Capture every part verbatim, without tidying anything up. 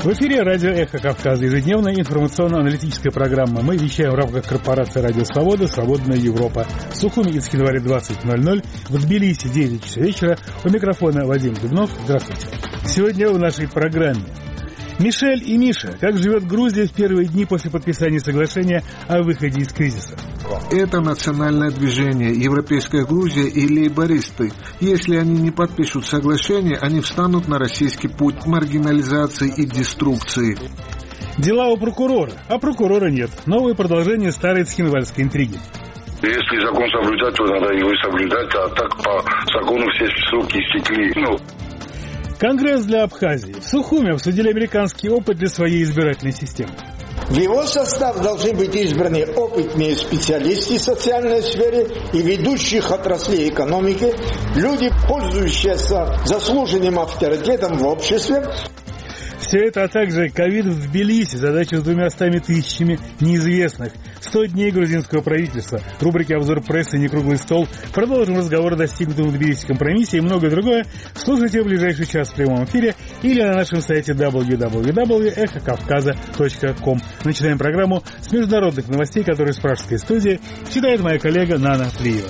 В эфире радио «Эхо Кавказа», ежедневная информационно-аналитическая программа. Мы вещаем в рамках корпорации «Радио Свобода», «Свободная Европа». В Сухуми из января двадцать ноль ноль, в Тбилиси девять часов вечера. У микрофона Вадим Дубнов. Здравствуйте. Сегодня в нашей программе Мишель и Миша. Как живет Грузия в первые дни после подписания соглашения о выходе из кризиса? Это национальное движение, Европейская Грузия и лейбористы. Если они не подпишут соглашение, они встанут на российский путь маргинализации и деструкции. Дела у прокурора, а прокурора нет. Новое продолжение старой цхинвальской интриги. Если закон соблюдать, то надо его и соблюдать, а так по закону все сроки истекли. Ну. Конгресс для Абхазии. В Сухуми обсудили американский опыт для своей избирательной системы. В его состав должны быть избраны опытные специалисты в социальной сфере и ведущих отраслей экономики, люди, пользующиеся заслуженным авторитетом в обществе. Все это, а также ковид в Тбилиси, задача с двумястами тысячами неизвестных, сто дней грузинского правительства, рубрики «Обзор прессы», «Не круглый стол». Продолжим разговор о достигнутом в Тбилиси компромиссе и многое другое. Слушайте в ближайший час в прямом эфире или на нашем сайте дабл ю дабл ю дабл ю точка эхо кавказа точка ком. Начинаем программу с международных новостей, которые с пражской студии читает моя коллега Нана Плиева.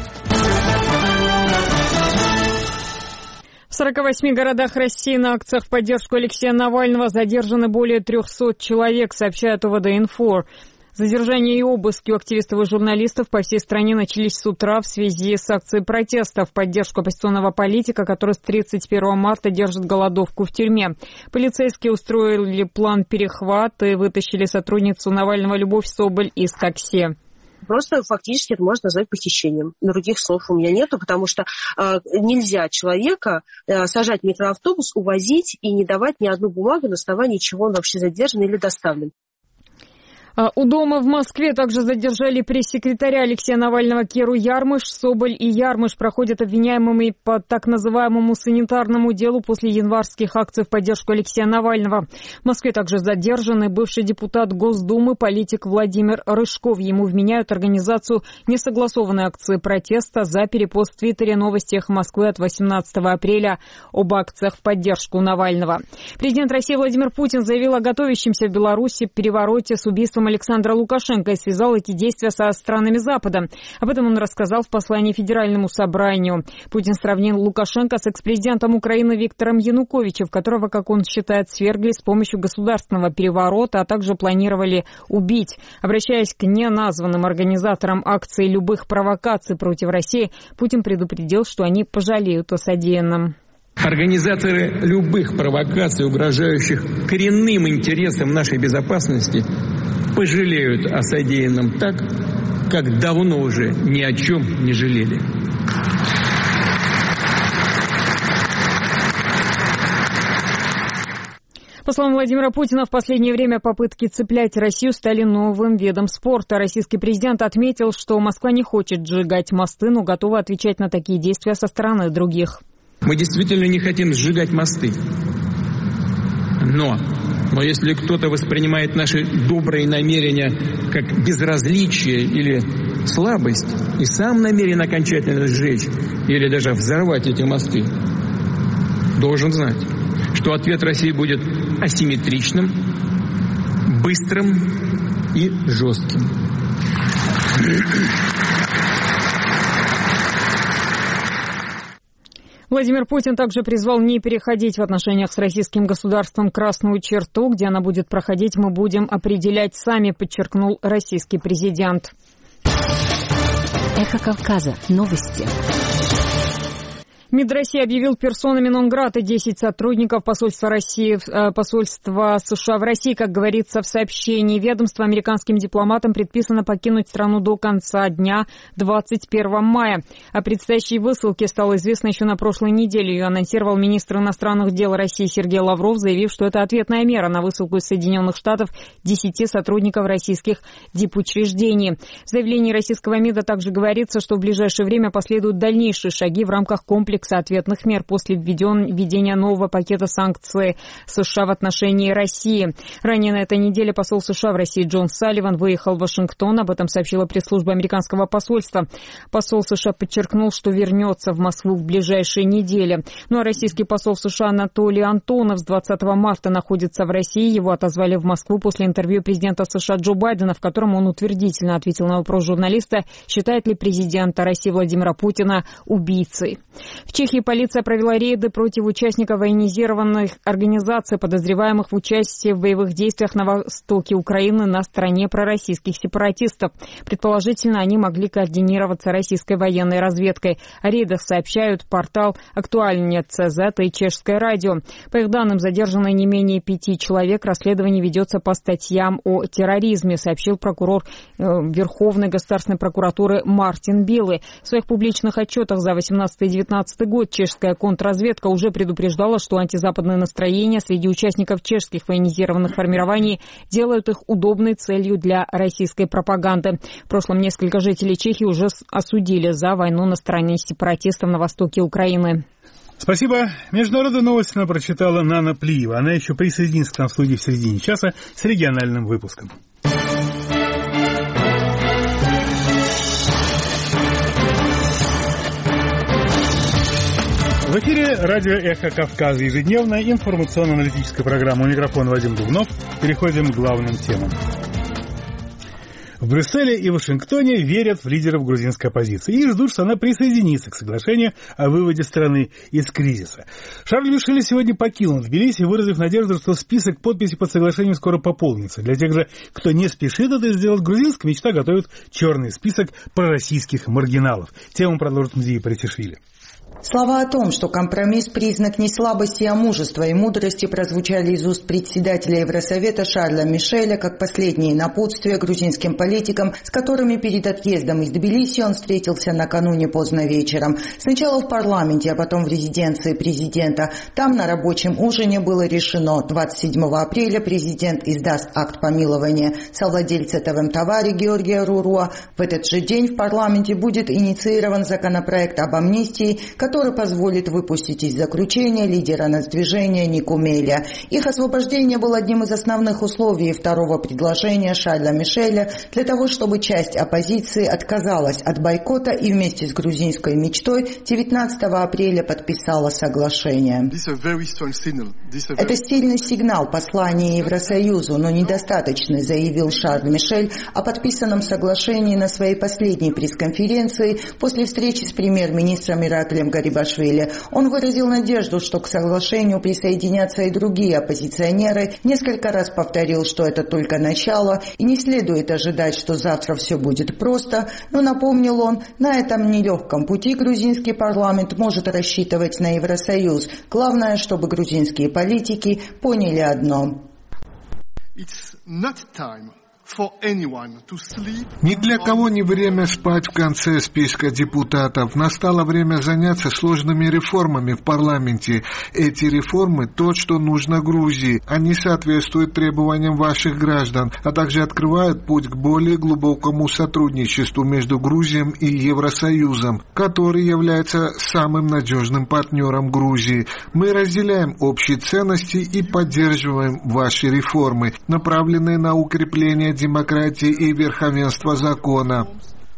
В сорока восьми городах России на акциях в поддержку Алексея Навального задержаны более трехсот человек, сообщает ОВД-Инфо. Задержания и обыски у активистов и журналистов по всей стране начались с утра в связи с акцией протеста в поддержку оппозиционного политика, который с тридцать первого марта держит голодовку в тюрьме. Полицейские устроили план перехвата и вытащили сотрудницу Навального Любовь Соболь из такси. Просто фактически это можно назвать похищением. Других слов у меня нету, потому что э, нельзя человека э, сажать в микроавтобус, увозить и не давать ни одну бумагу, на основании чего он вообще задержан или доставлен. У дома в Москве также задержали пресс-секретаря Алексея Навального Керу Ярмыш. Соболь и Ярмыш проходят обвиняемыми по так называемому санитарному делу после январских акций в поддержку Алексея Навального. В Москве также задержаны бывший депутат Госдумы, политик Владимир Рыжков. Ему вменяют организацию несогласованной акции протеста за перепост в Твиттере новости «Эхо Москвы» от восемнадцатого апреля об акциях в поддержку Навального. Президент России Владимир Путин заявил о готовящемся в Беларуси перевороте с убийством Александра Лукашенко и связал эти действия со странами Запада. Об этом он рассказал в послании Федеральному собранию. Путин сравнил Лукашенко с экс-президентом Украины Виктором Януковичем, которого, как он считает, свергли с помощью государственного переворота, а также планировали убить. Обращаясь к неназванным организаторам акции любых провокаций против России, Путин предупредил, что они пожалеют о содеянном. Организаторы любых провокаций, угрожающих коренным интересам нашей безопасности, пожалеют о содеянном так, как давно уже ни о чем не жалели. По словам Владимира Путина, в последнее время попытки цеплять Россию стали новым видом спорта. Российский президент отметил, что Москва не хочет сжигать мосты, но готова отвечать на такие действия со стороны других. Мы действительно не хотим сжигать мосты. Но, но если кто-то воспринимает наши добрые намерения как безразличие или слабость и сам намерен окончательно сжечь или даже взорвать эти мосты, должен знать, что ответ России будет асимметричным, быстрым и жестким. Владимир Путин также призвал не переходить в отношениях с российским государством красную черту. Где она будет проходить, мы будем определять сами, подчеркнул российский президент. Эхо Кавказа. Новости. МИД России объявил персонами нон-грата десять сотрудников посольства России, посольства США в России. Как говорится в сообщении ведомства, американским дипломатам предписано покинуть страну до конца дня двадцать первого мая. О предстоящей высылке стало известно еще на прошлой неделе. Ее анонсировал министр иностранных дел России Сергей Лавров, заявив, что это ответная мера на высылку из Соединенных Штатов десяти сотрудников российских дипучреждений. В заявлении российского МИДа также говорится, что в ближайшее время последуют дальнейшие шаги в рамках комплекса комплекса ответных мер после введения нового пакета санкций США в отношении России. Ранее на этой неделе посол США в России Джон Салливан выехал в Вашингтон. Об этом сообщила пресс-служба американского посольства. Посол США подчеркнул, что вернется в Москву в ближайшие недели. Ну а российский посол в США Анатолий Антонов с двадцатого марта находится в России. Его отозвали в Москву после интервью президента США Джо Байдена, в котором он утвердительно ответил на вопрос журналиста, считает ли президента России Владимира Путина убийцей. В Чехии полиция провела рейды против участников военизированных организаций, подозреваемых в участии в боевых действиях на востоке Украины на стороне пророссийских сепаратистов. Предположительно, они могли координироваться российской военной разведкой. О рейдах сообщают портал «Актуальнее.цз» и Чешское радио. По их данным, задержаны не менее пяти человек. Расследование ведется по статьям о терроризме, сообщил прокурор э, Верховной государственной прокуратуры Мартин Белый. В своих публичных отчетах за восемнадцатый и девятнадцатый год чешская контрразведка уже предупреждала, что антизападные настроения среди участников чешских военизированных формирований делают их удобной целью для российской пропаганды. В прошлом несколько жителей Чехии уже осудили за войну на стороне сепаратистов на востоке Украины. Спасибо. Международные новости она прочитала Нана Плиева. Она еще присоединится к нам в студии в середине часа с региональным выпуском. В эфире радио «Эхо Кавказа». Ежедневная информационно-аналитическая программа. У микрофона Вадим Дубнов. Переходим к главным темам. В Брюсселе и Вашингтоне верят в лидеров грузинской оппозиции и ждут, что она присоединится к соглашению о выводе страны из кризиса. Шарль Мишель сегодня покинул Тбилиси, выразив надежду, что список подписей под соглашением скоро пополнится. Для тех же, кто не спешит это сделать, грузинская мечта готовит черный список пророссийских маргиналов. Тему продолжит Мзия Парисишвили. Слова о том, что компромисс – признак не слабости, а мужества и мудрости, прозвучали из уст председателя Евросовета Шарля Мишеля как последние напутствия грузинским политикам, с которыми перед отъездом из Тбилиси он встретился накануне поздно вечером. Сначала в парламенте, а потом в резиденции президента. Там на рабочем ужине было решено: двадцать седьмого апреля президент издаст акт помилования совладельца ТВМ-Тавари Георгия Руруа. В этот же день в парламенте будет инициирован законопроект об амнистии, который позволит выпустить из заключения лидера нацдвижения Никумеля. Их освобождение было одним из основных условий второго предложения Шарля Мишеля для того, чтобы часть оппозиции отказалась от бойкота и вместе с грузинской мечтой девятнадцатого апреля подписала соглашение. Это сильный сигнал послания Евросоюзу, но недостаточный, заявил Шарль Мишель о подписанном соглашении на своей последней пресс-конференции после встречи с премьер-министром Ираклием Гарибашвили. Он выразил надежду, что к соглашению присоединятся и другие оппозиционеры, несколько раз повторил, что это только начало и не следует ожидать, что завтра все будет просто, но напомнил он, на этом нелегком пути грузинский парламент может рассчитывать на Евросоюз. Главное, чтобы грузинские политики поняли одно. Ни для кого не время спать в конце списка депутатов. Настало время заняться сложными реформами в парламенте. Эти реформы – то, что нужно Грузии. Они соответствуют требованиям ваших граждан, а также открывают путь к более глубокому сотрудничеству между Грузией и Евросоюзом, который является самым надежным партнером Грузии. Мы разделяем общие ценности и поддерживаем ваши реформы, направленные на укрепление демократии и верховенства закона.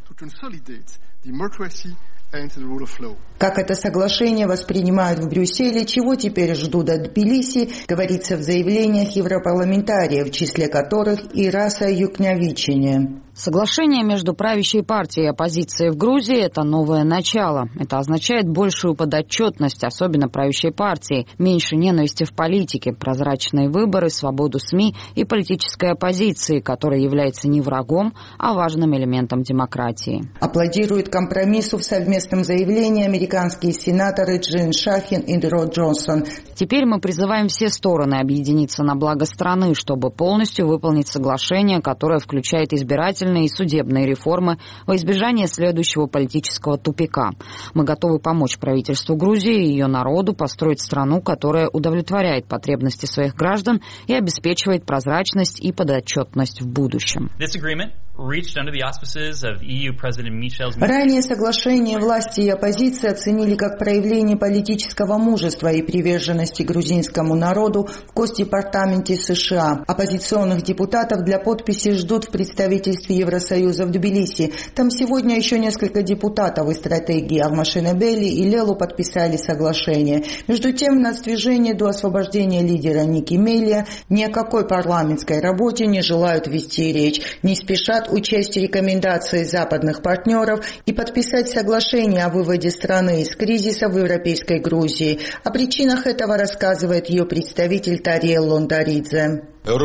Как это соглашение воспринимают в Брюсселе, чего теперь ждут от Тбилиси, говорится в заявлениях европарламентариев, в числе которых и Раса Юкнявичине. Соглашение между правящей партией и оппозицией в Грузии – это новое начало. Это означает большую подотчетность, особенно правящей партии, меньше ненависти в политике, прозрачные выборы, свободу СМИ и политической оппозиции, которая является не врагом, а важным элементом демократии. Аплодируют компромиссу в совместном заявлении американские сенаторы Джин Шахин и Ро Джонсон. Теперь мы призываем все стороны объединиться на благо страны, чтобы полностью выполнить соглашение, которое включает избирательные и судебные реформы во избежание следующего политического тупика. Мы готовы помочь правительству Грузии и ее народу построить страну, которая удовлетворяет потребности своих граждан и обеспечивает прозрачность и подотчетность в будущем. Ранее соглашение власти и оппозиции оценили как проявление политического мужества и приверженности грузинскому народу в Госдепартаменте США. Оппозиционных депутатов для подписи ждут в представительстве Евросоюза в Тбилиси. Там сегодня еще несколько депутатов из стратегии Авмашенебели и Лелу подписали соглашение. Между тем, в нацдвижении до освобождения лидера Ники Мелия ни о какой парламентской работе не желают вести речь, не спешат учесть рекомендации западных партнеров и подписать соглашение о выводе страны из кризиса в Европейской Грузии. О причинах этого рассказывает ее представитель Тариел Лондаридзе.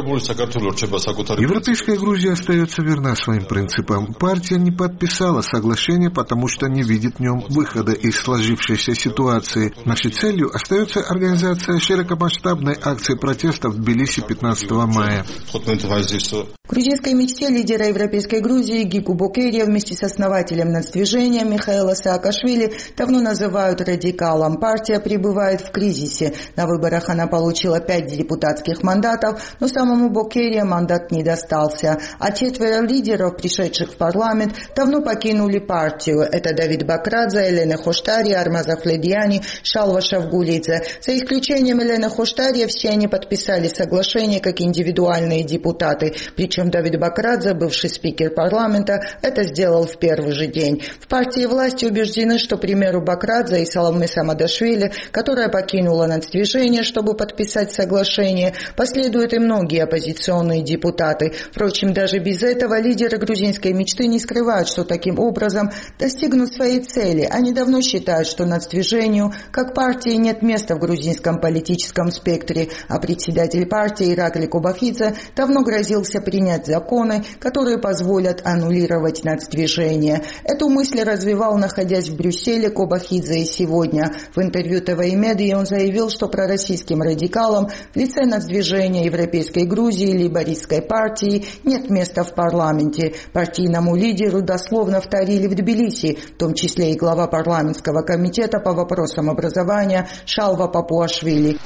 Европейская Грузия остается верна своим принципам. Партия не подписала соглашение, потому что не видит в нем выхода из сложившейся ситуации. Нашей целью остается организация широкомасштабной акции протеста в Тбилиси пятнадцатого мая. В грузинской мечте лидера Европейской Грузии Гику Бокерия вместе с основателем нацдвижения Михаила Саакашвили давно называют радикалом. Партия пребывает в кризисе. На выборах она получила пять депутатских мандатов, но самому Бокерия мандат не достался. А четверо лидеров, пришедших в парламент, давно покинули партию. Это Давид Бакрадзе, Елена Хоштари, Армаз Ахледьяни, Шалва Шавгулидзе. За исключением Елены Хоштари, все они подписали соглашение как индивидуальные депутаты. Причем Давид Бакрадзе, бывший спикер парламента, это сделал в первый же день. В партии власти убеждены, что примеру Бакрадзе и Саломе Самадашвили, которая покинула нацдвижение, чтобы подписать соглашение, последуют и многие оппозиционные депутаты. Впрочем, даже без этого лидеры грузинской мечты не скрывают, что таким образом достигнут своей цели. Они давно считают, что нацдвижению, как партии, нет места в грузинском политическом спектре, а председатель партии Иракли Кобахидзе давно грозился принять законы, которые позволят аннулировать нацдвижение. Эту мысль развивал, находясь в Брюсселе, Кобахидзе и сегодня. В интервью ТВ-медиа он заявил, что пророссийским радикалам в лице нацдвижения Европейской Грузии и лейбористской партии нет места в парламенте. Партийному лидеру дословно вторили в Тбилиси, в том числе и глава парламентского комитета по вопросам образования Шалва Папуашвили.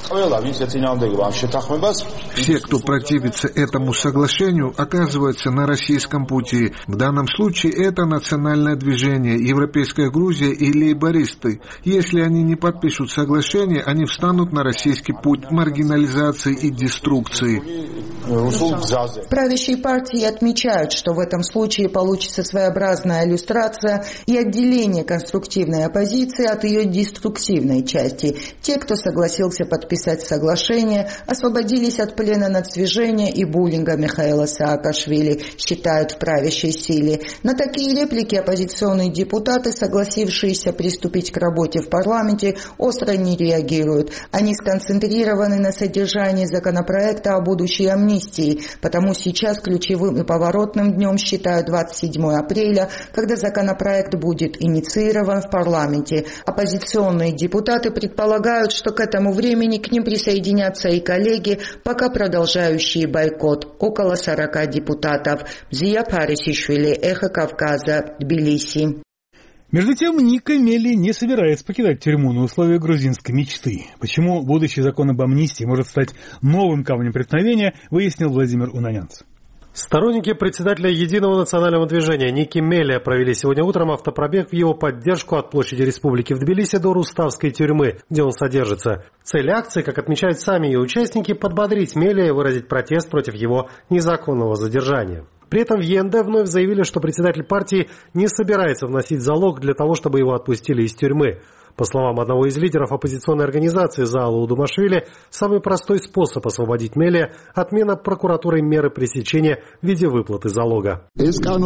Все, кто противится этому соглашению, оказываются на российском пути. В данном случае это национальное движение, Европейская Грузия и лейбористы. Если они не подпишут соглашение, они встанут на российский путь маргинализации и деструкции. В правящей партии отмечают, что в этом случае получится своеобразная иллюстрация и отделение конструктивной оппозиции от ее деструктивной части. Те, кто согласился подписать соглашение, освободились от плена нацдвижения и буллинга Михаила Саакашвили, считают в правящей силе. На такие реплики оппозиционные депутаты, согласившиеся приступить к работе в парламенте, остро не реагируют. Они сконцентрированы на содержании законопроекта о будущей амнистии, потому сейчас ключевым и поворотным днем считают двадцать седьмое апреля, когда законопроект будет инициирован в парламенте. Оппозиционные депутаты предполагают, что к этому времени к ним присоединятся и коллеги, пока продолжающие бойкот. Около сорока депутатов. Зия Парисишвили, Эхо Кавказа, Тбилиси. Между тем, Ника Мели не собирается покидать тюрьму на условиях грузинской мечты. Почему будущий закон об амнистии может стать новым камнем преткновения, выяснил Владимир Унанянц. Сторонники председателя Единого национального движения Ники Мелия провели сегодня утром автопробег в его поддержку от площади Республики в Тбилиси до Руставской тюрьмы, где он содержится. Цель акции, как отмечают сами ее участники, подбодрить Мелия и выразить протест против его незаконного задержания. При этом в ЕНД вновь заявили, что председатель партии не собирается вносить залог для того, чтобы его отпустили из тюрьмы. По словам одного из лидеров оппозиционной организации Заала Удумашвили, самый простой способ освободить Мелия – отмена прокуратурой меры пресечения в виде выплаты залога. К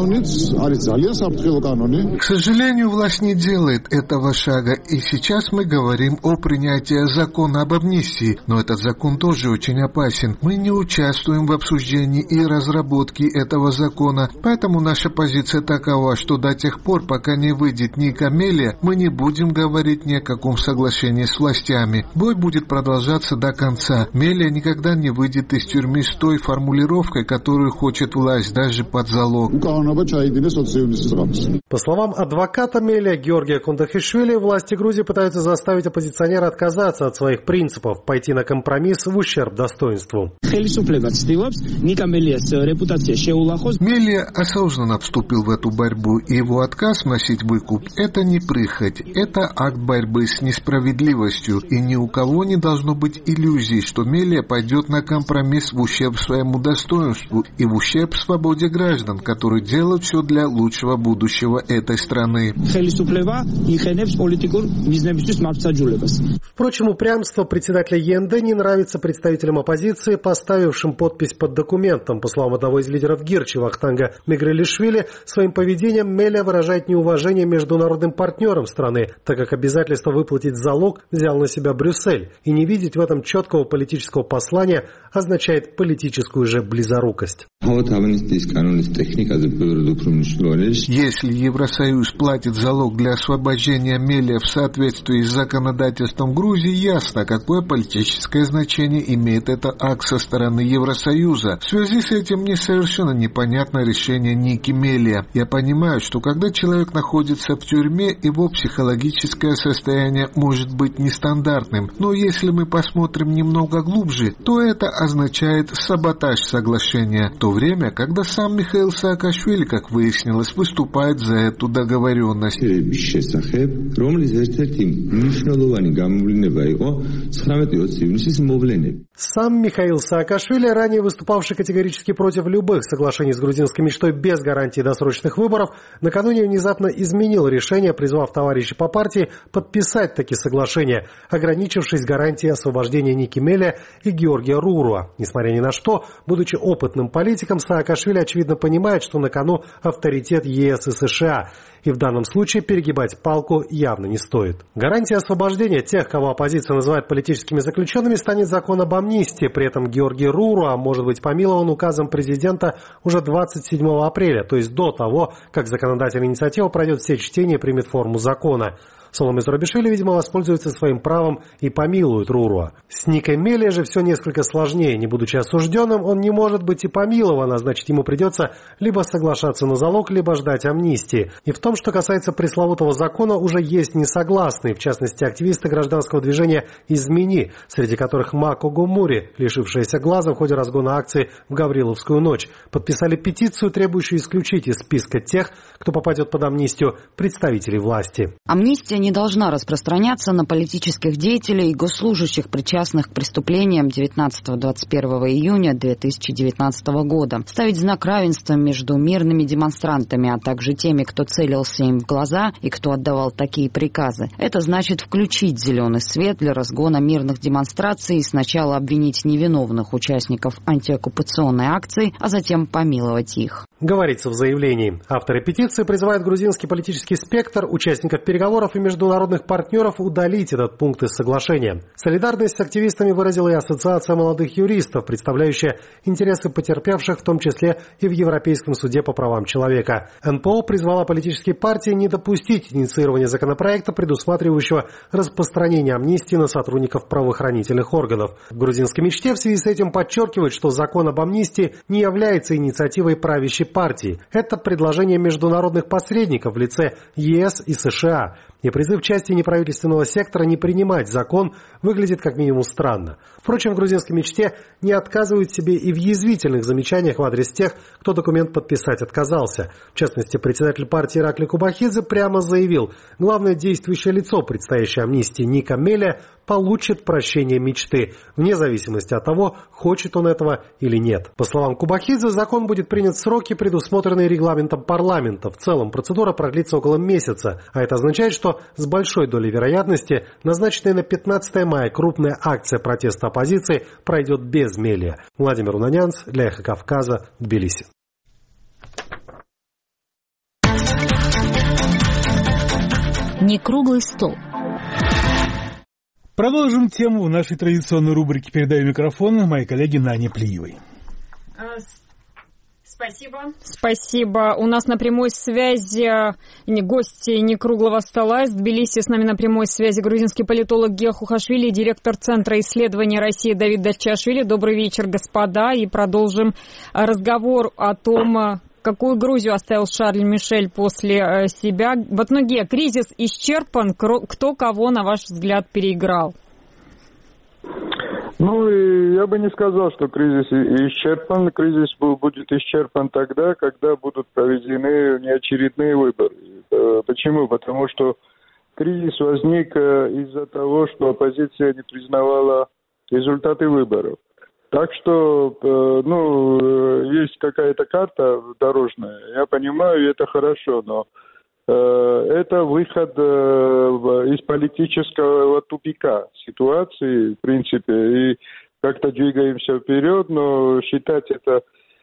сожалению, власть не делает этого шага, и сейчас мы говорим о принятии закона об амнистии, но этот закон тоже очень опасен. Мы не участвуем в обсуждении и разработке этого закона, поэтому наша позиция такова, что до тех пор, пока не выйдет Ника Мелия, мы не будем говорить говорить ни о каком соглашении с властями. Бой будет продолжаться до конца. Мелия никогда не выйдет из тюрьмы с той формулировкой, которую хочет власть, даже под залог. По словам адвоката Мелия Георгия Кондахишвили, власти Грузии пытаются заставить оппозиционера отказаться от своих принципов, пойти на компромисс в ущерб достоинству. Мелия осознанно вступил в эту борьбу, и его отказ вносить выкуп – это не прихоть, это акт борьбы с несправедливостью, и ни у кого не должно быть иллюзий, что Мелия пойдет на компромисс в ущерб своему достоинству и в ущерб свободе граждан, которые делают все для лучшего будущего этой страны. Впрочем, упрямство председателя ЕНД не нравится представителям оппозиции, поставившим подпись под документом. По словам одного из лидеров Гирчи, Вахтанга Мегрелишвили, своим поведением Мелия выражает неуважение международным партнерам страны, так как обязательство выплатить залог взял на себя Брюссель. И не видеть в этом четкого политического послания означает политическую же близорукость. Если Евросоюз платит залог для освобождения Мелия в соответствии с законодательством Грузии, ясно, какое политическое значение имеет этот акт со стороны Евросоюза. В связи с этим мне совершенно непонятно решение Ники Мелия. Я понимаю, что когда человек находится в тюрьме, его психологическое состояние может быть нестандартным, но если мы посмотрим немного глубже, то это означает саботаж соглашения, в то время, когда сам Михаил Саакашвили, как выяснилось, выступает за эту договоренность. Сам Михаил Саакашвили, ранее выступавший категорически против любых соглашений с грузинской мечтой без гарантии досрочных выборов, накануне внезапно изменил решение, призвав товарищей по партии подписать такие соглашения, ограничившись гарантией освобождения Ники Мелия и Георгия Руруа. Несмотря ни на что, будучи опытным политиком, Саакашвили очевидно понимает, что на кону авторитет ЕС и США, и в данном случае перегибать палку явно не стоит. Гарантия освобождения тех, кого оппозиция называет политическими заключенными, станет закон об амнистии. При этом Георгий Руруа может быть помилован указом президента уже двадцать седьмого апреля, то есть до того, как законодательная инициатива пройдет все чтения и примет форму закона. Соломис Робишвили, видимо, воспользуется своим правом и помилует Руруа. С Никой Мелия же все несколько сложнее. Не будучи осужденным, он не может быть и помилован, а значит, ему придется либо соглашаться на залог, либо ждать амнистии. И в том, что касается пресловутого закона, уже есть несогласные, в частности, активисты гражданского движения «Измени», среди которых Мако Гумури, лишившаяся глаза в ходе разгона акции в Гавриловскую ночь, подписали петицию, требующую исключить из списка тех, кто попадет под амнистию, представителей власти. Амнистия не должна распространяться на политических деятелей и госслужащих, причастных к преступлениям девятнадцатого-двадцать первого июня две тысячи девятнадцатого года. Ставить знак равенства между мирными демонстрантами, а также теми, кто целился им в глаза и кто отдавал такие приказы. Это значит включить зеленый свет для разгона мирных демонстраций и сначала обвинить невиновных участников антиоккупационной акции, а затем помиловать их. Говорится в заявлении. Авторы петиции призывают грузинский политический спектр, участников переговоров и международных партнеров удалить этот пункт из соглашения. Солидарность с активистами выразила и Ассоциация молодых юристов, представляющая интересы потерпевших, в том числе и в Европейском суде по правам человека. эн пэ о призвала политические партии не допустить инициирования законопроекта, предусматривающего распространение амнистии на сотрудников правоохранительных органов. В грузинской мечте в связи с этим подчеркивают, что закон об амнистии не является инициативой правящей партии. Это предложение международных посредников в лице ЕС и США. И призыв части неправительственного сектора не принимать закон выглядит как минимум странно. Впрочем, в грузинской мечте не отказывают себе и в язвительных замечаниях в адрес тех, кто документ подписать отказался. В частности, председатель партии Иракли Кубахидзе прямо заявил, главное действующее лицо предстоящей амнистии Ника Мелия получит прощение мечты, вне зависимости от того, хочет он этого или нет. По словам Кубахидзе, закон будет принят в сроки, предусмотренные регламентом парламента. В целом процедура продлится около месяца, а это означает, что с большой долей вероятности назначенная на пятнадцатое мая крупная акция протеста оппозиции пройдет без Мелия. Владимир Унанянц для Эхо Кавказа, Тбилиси. Не круглый стол. Продолжим тему в нашей традиционной рубрике «Передаю микрофон» моей коллеге Нане Плиевой. Спасибо. Спасибо. У нас на прямой связи гости некруглого стола. Из Тбилиси с нами на прямой связи грузинский политолог Гия Хухашвили и директор Центра исследований России Давид Дачашвили. Добрый вечер, господа. И продолжим разговор о том, какую Грузию оставил Шарль Мишель после себя. Вот, ну, Гия, кризис исчерпан. Кто кого, на ваш взгляд, переиграл? Ну, я бы не сказал, что кризис исчерпан. Кризис будет исчерпан тогда, когда будут проведены неочередные выборы. Почему? Потому что кризис возник из-за того, что оппозиция не признавала результаты выборов. Так что, ну, есть какая-то карта дорожная, я понимаю, и это хорошо, но это выход из политического тупика ситуации, в принципе, и как-то двигаемся вперед, но считать это,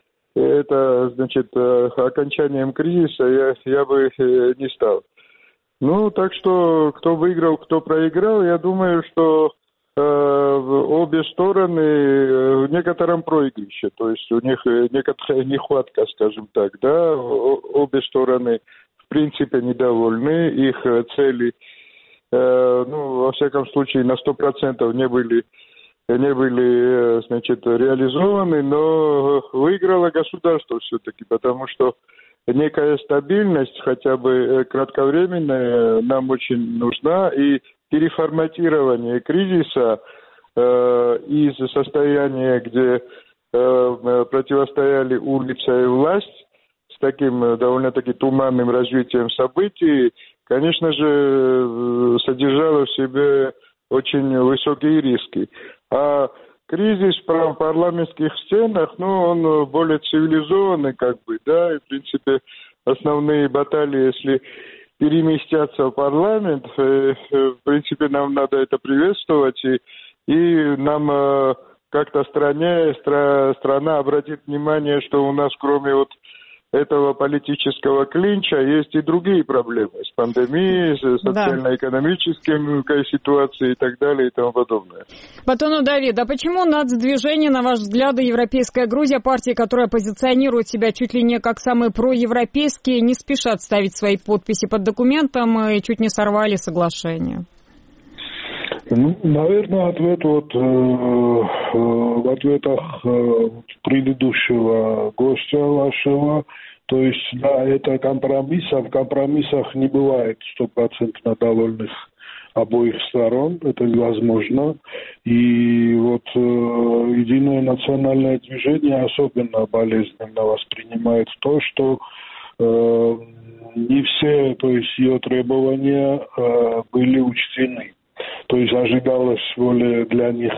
это значит, окончанием кризиса я, я бы не стал. Ну, так что, кто выиграл, кто проиграл, я думаю, что э, обе стороны в некотором проигрыше, то есть у них некоторая нехватка, скажем так, да, обе стороны в принципе недовольны, их цели, э, ну, во всяком случае, на сто процентов не были, не были, значит, реализованы, но выиграло государство все-таки, потому что некая стабильность, хотя бы кратковременная, нам очень нужна, и переформатирование кризиса э, из состояния, где э, противостояли улица и власть, с таким довольно-таки туманным развитием событий, конечно же, содержало в себе очень высокие риски. А кризис в парламентских стенах, ну, он более цивилизованный, как бы, да, и, в принципе, основные баталии, если переместятся в парламент, э, в принципе, нам надо это приветствовать, и, и нам э, как-то стране, стра, страна обратит внимание, что у нас, кроме вот этого политического клинча, есть и другие проблемы с пандемией, с социально-экономической ситуацией и так далее и тому подобное. Батонов Давид, а почему нацдвижение, на ваш взгляд, Европейская Грузия, партии, которая позиционирует себя чуть ли не как самые проевропейские, не спешат ставить свои подписи под документом и чуть не сорвали соглашение? Ну, наверное, ответ вот, э, э, в ответах э, предыдущего гостя вашего, то есть, да, это компромисс, а в компромиссах не бывает стопроцентно довольных обоих сторон, это невозможно. И вот э, единое национальное движение особенно болезненно воспринимает то, что э, не все, то есть, ее требования э, были учтены. То есть ожидалось более для них,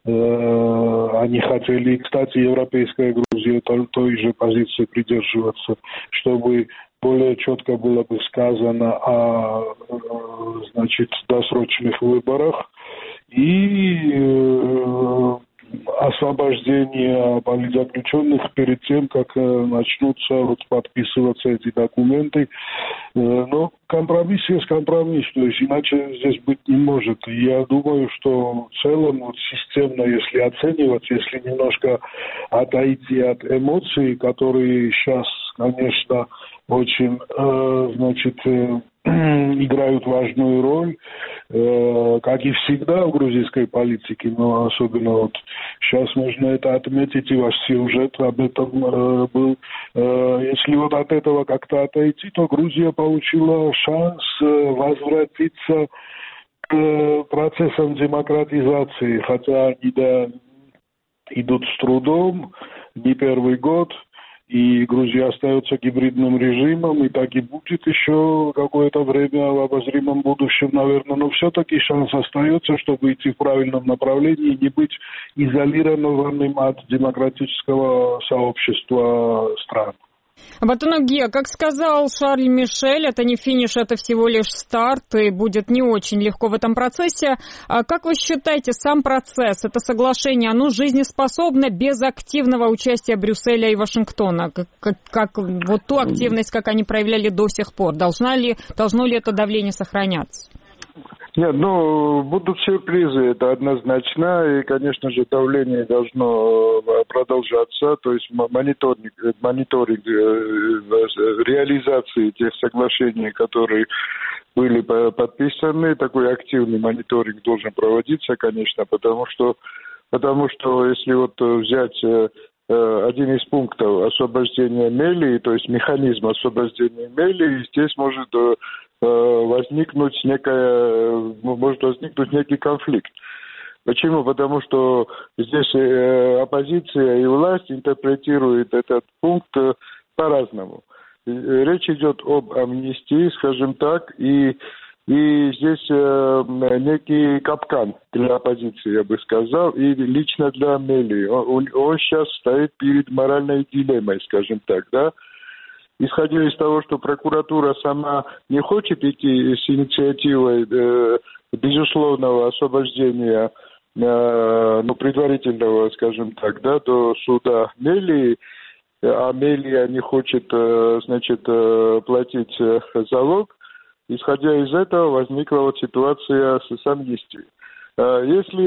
э, они хотели, кстати, Европейская Грузия той, той же позиции придерживаться, чтобы более четко было бы сказано о, э, значит, досрочных выборах и э, освобождение политзаключенных перед тем, как э, начнутся вот, подписываться эти документы. Э, но компромисс есть компромисс, то есть иначе здесь быть не может. И я думаю, что в целом вот, системно, если оценивать, если немножко отойти от эмоций, которые сейчас, конечно, очень, э, значит, э, играют важную роль, э, как и всегда в грузинской политике, но особенно вот сейчас можно это отметить, и ваш сюжет об этом э, был. Э, если вот от этого как-то отойти, то Грузия получила шанс э, возвратиться к э, процессам демократизации, хотя они да, идут с трудом, не первый год. И Грузия остается гибридным режимом, и так и будет еще какое-то время в обозримом будущем, наверное. Но все-таки шанс остается, чтобы идти в правильном направлении и не быть изолированным от демократического сообщества стран. Батонов Гия, как сказал Шарль Мишель, это не финиш, это всего лишь старт, и будет не очень легко в этом процессе. А как вы считаете, сам процесс, это соглашение, оно жизнеспособно без активного участия Брюсселя и Вашингтона? Как, как, как вот ту активность, как они проявляли до сих пор? Должна ли, должно ли это давление сохраняться? Нет, ну, будут сюрпризы, это однозначно, и, конечно же, давление должно продолжаться, то есть мониторинг, мониторинг реализации тех соглашений, которые были подписаны, такой активный мониторинг должен проводиться, конечно, потому что, потому что если вот взять один из пунктов освобождения мелии, то есть механизм освобождения мелии, здесь может возникнуть некая, может возникнуть некий конфликт. Почему? Потому что здесь оппозиция и власть интерпретируют этот пункт по-разному. Речь идет об амнистии, скажем так, и, и здесь некий капкан для оппозиции, я бы сказал, и лично для Мелии. Он, он сейчас стоит перед моральной дилеммой, скажем так, да. Исходя из того, что прокуратура сама не хочет идти с инициативой э, безусловного освобождения, э, ну, предварительного, скажем так, да, до суда Мелии, а Мелия не хочет, э, значит, э, платить э, залог, исходя из этого возникла вот ситуация с амнистией. Если,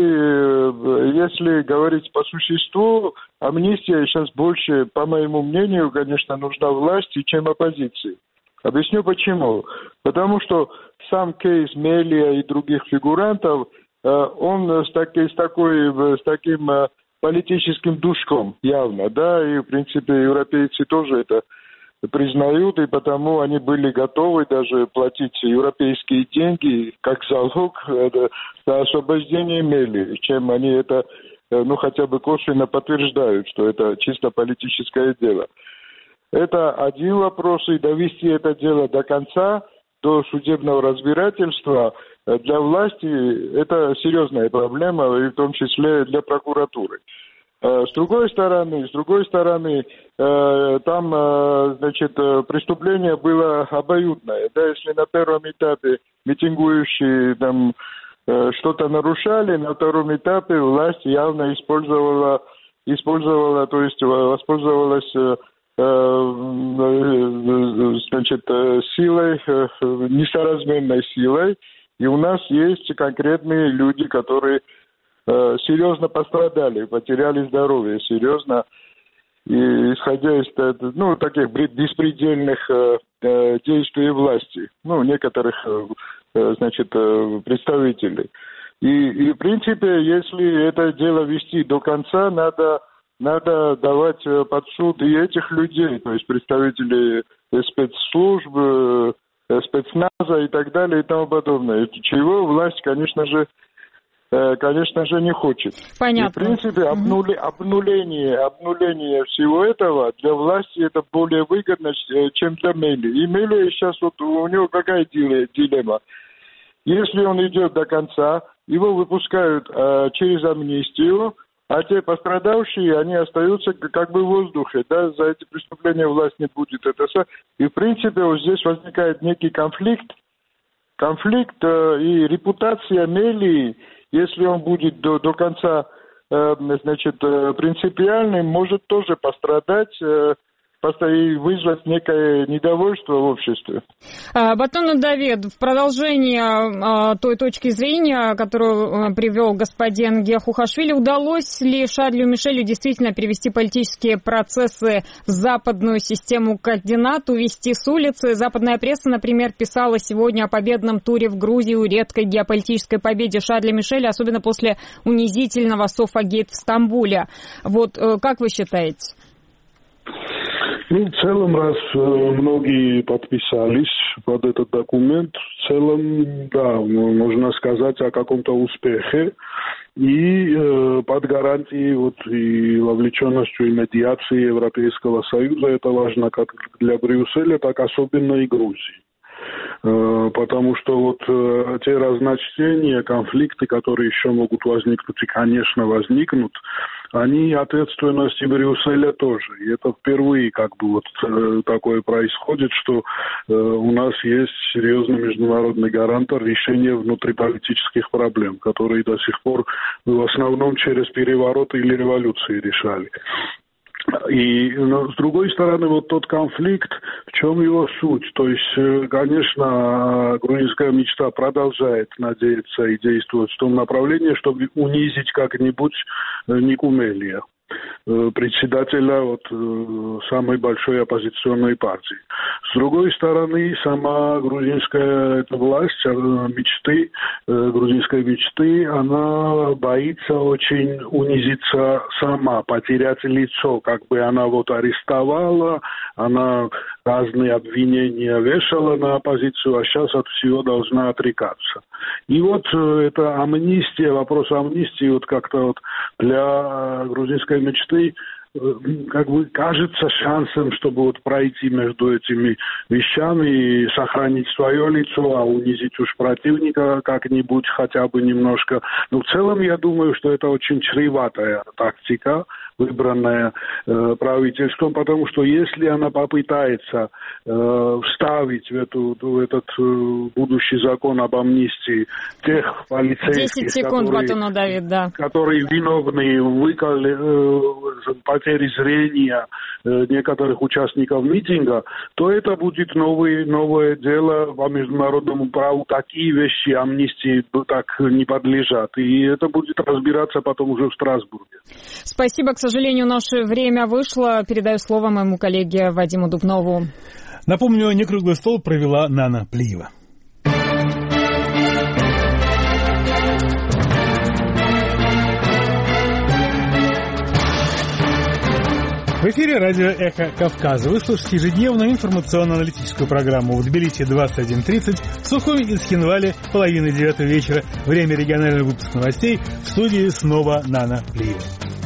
если говорить по существу, амнистия сейчас больше, по моему мнению, конечно, нужна власти, чем оппозиции. Объясню почему. Потому что сам кейс Мелия и других фигурантов, он с, таки, с, такой, с таким политическим душком явно, да, и в принципе европейцы тоже это признают, и потому они были готовы даже платить европейские деньги как залог за освобождение Мелии, чем они это, ну, хотя бы косвенно подтверждают, что это чисто политическое дело. Это один вопрос, и довести это дело до конца, до судебного разбирательства для власти, это серьезная проблема, и в том числе для прокуратуры. С другой стороны, с другой стороны, там, значит, преступление было обоюдное. Да, если на первом этапе митингующие там что-то нарушали, на втором этапе власть явно использовала, использовала, то есть воспользовалась, значит, силой, несоразмерной силой. И у нас есть конкретные люди, которые серьезно пострадали, потеряли здоровье, серьезно. И исходя из, ну, таких беспредельных э, действий власти, ну, некоторых, э, значит, э, представителей. И, и, в принципе, если это дело вести до конца, надо, надо давать под суд и этих людей, то есть представителей спецслужб, э, спецназа и так далее и тому подобное. Чего власть, конечно же, конечно же, не хочет. Понятно. И, в принципе, обнули, обнуление, обнуление всего этого для власти это более выгодно, чем для Мелии. И Мелия сейчас, вот у него какая дилемма? Если он идет до конца, его выпускают э, через амнистию, а те пострадавшие, они остаются как бы в воздухе, да, за эти преступления власть не будет. Это все. И, в принципе, вот здесь возникает некий конфликт, конфликт э, и репутация Мелии, если он будет до, до конца, э, значит, э, принципиальным, может тоже пострадать э, и вызвать некое недовольство в обществе. Батон Давид, в продолжение а, той точки зрения, которую а, привел господин Гехухашвили, удалось ли Шарлю Мишелю действительно перевести политические процессы в западную систему координат, увести с улицы? Западная пресса, например, писала сегодня о победном туре в Грузию, редкой геополитической победе Шарля Мишеля, особенно после унизительного Софа-гейт в Стамбуле. Вот как вы считаете? Ну, в целом, раз многие подписались под этот документ, в целом, да, можно сказать о каком-то успехе. И э, под гарантией вот, и вовлеченностью и медиации Европейского Союза это важно как для Брюсселя, так особенно и Грузии. Э, потому что вот э, те разночтения, конфликты, которые еще могут возникнуть и, конечно, возникнут, они ответственности Брюсселя тоже. И это впервые как бы вот э, такое происходит, что э, у нас есть серьезный международный гарантор решения внутриполитических проблем, которые до сих пор в основном через перевороты или революции решали. И, но, с другой стороны, вот тот конфликт, в чем его суть? То есть, конечно, грузинская мечта продолжает надеяться и действовать в том направлении, чтобы унизить как-нибудь Никумелия, председателя вот, самой большой оппозиционной партии. С другой стороны, сама грузинская эта власть, мечты, грузинской мечты, она боится очень унизиться сама, потерять лицо, как бы она вот арестовала, она разные обвинения вешала на оппозицию, а сейчас от всего должна отрекаться. И вот эта амнистия, вопрос амнистии вот как-то вот для грузинской мечты как бы кажется шансом, чтобы вот пройти между этими вещами и сохранить свое лицо, а унизить уж противника как-нибудь хотя бы немножко. Но в целом я думаю, что это очень чреватая тактика, выбранная э, правительством, потому что если она попытается э, вставить в, эту, в этот э, будущий закон об амнистии тех полицейских, десять секунд, которые, Батуну Давид, да. которые виновны в выколе, э, потере зрения э, некоторых участников митинга, то это будет новый, новое дело по международному праву. Такие вещи амнистии так не подлежат. И это будет разбираться потом уже в Страсбурге. Спасибо. К сожалению, наше время вышло. Передаю слово моему коллеге Вадиму Дубнову. Напомню, некруглый стол провела Нана Плиева. В эфире радио «Эхо Кавказа». Вы слушаете ежедневную информационно-аналитическую программу в Тбилиси двадцать один тридцать, в Сухуми и Цхинвале половины девятого вечера. Время регионального выпуска новостей. В студии снова Нана Плиева.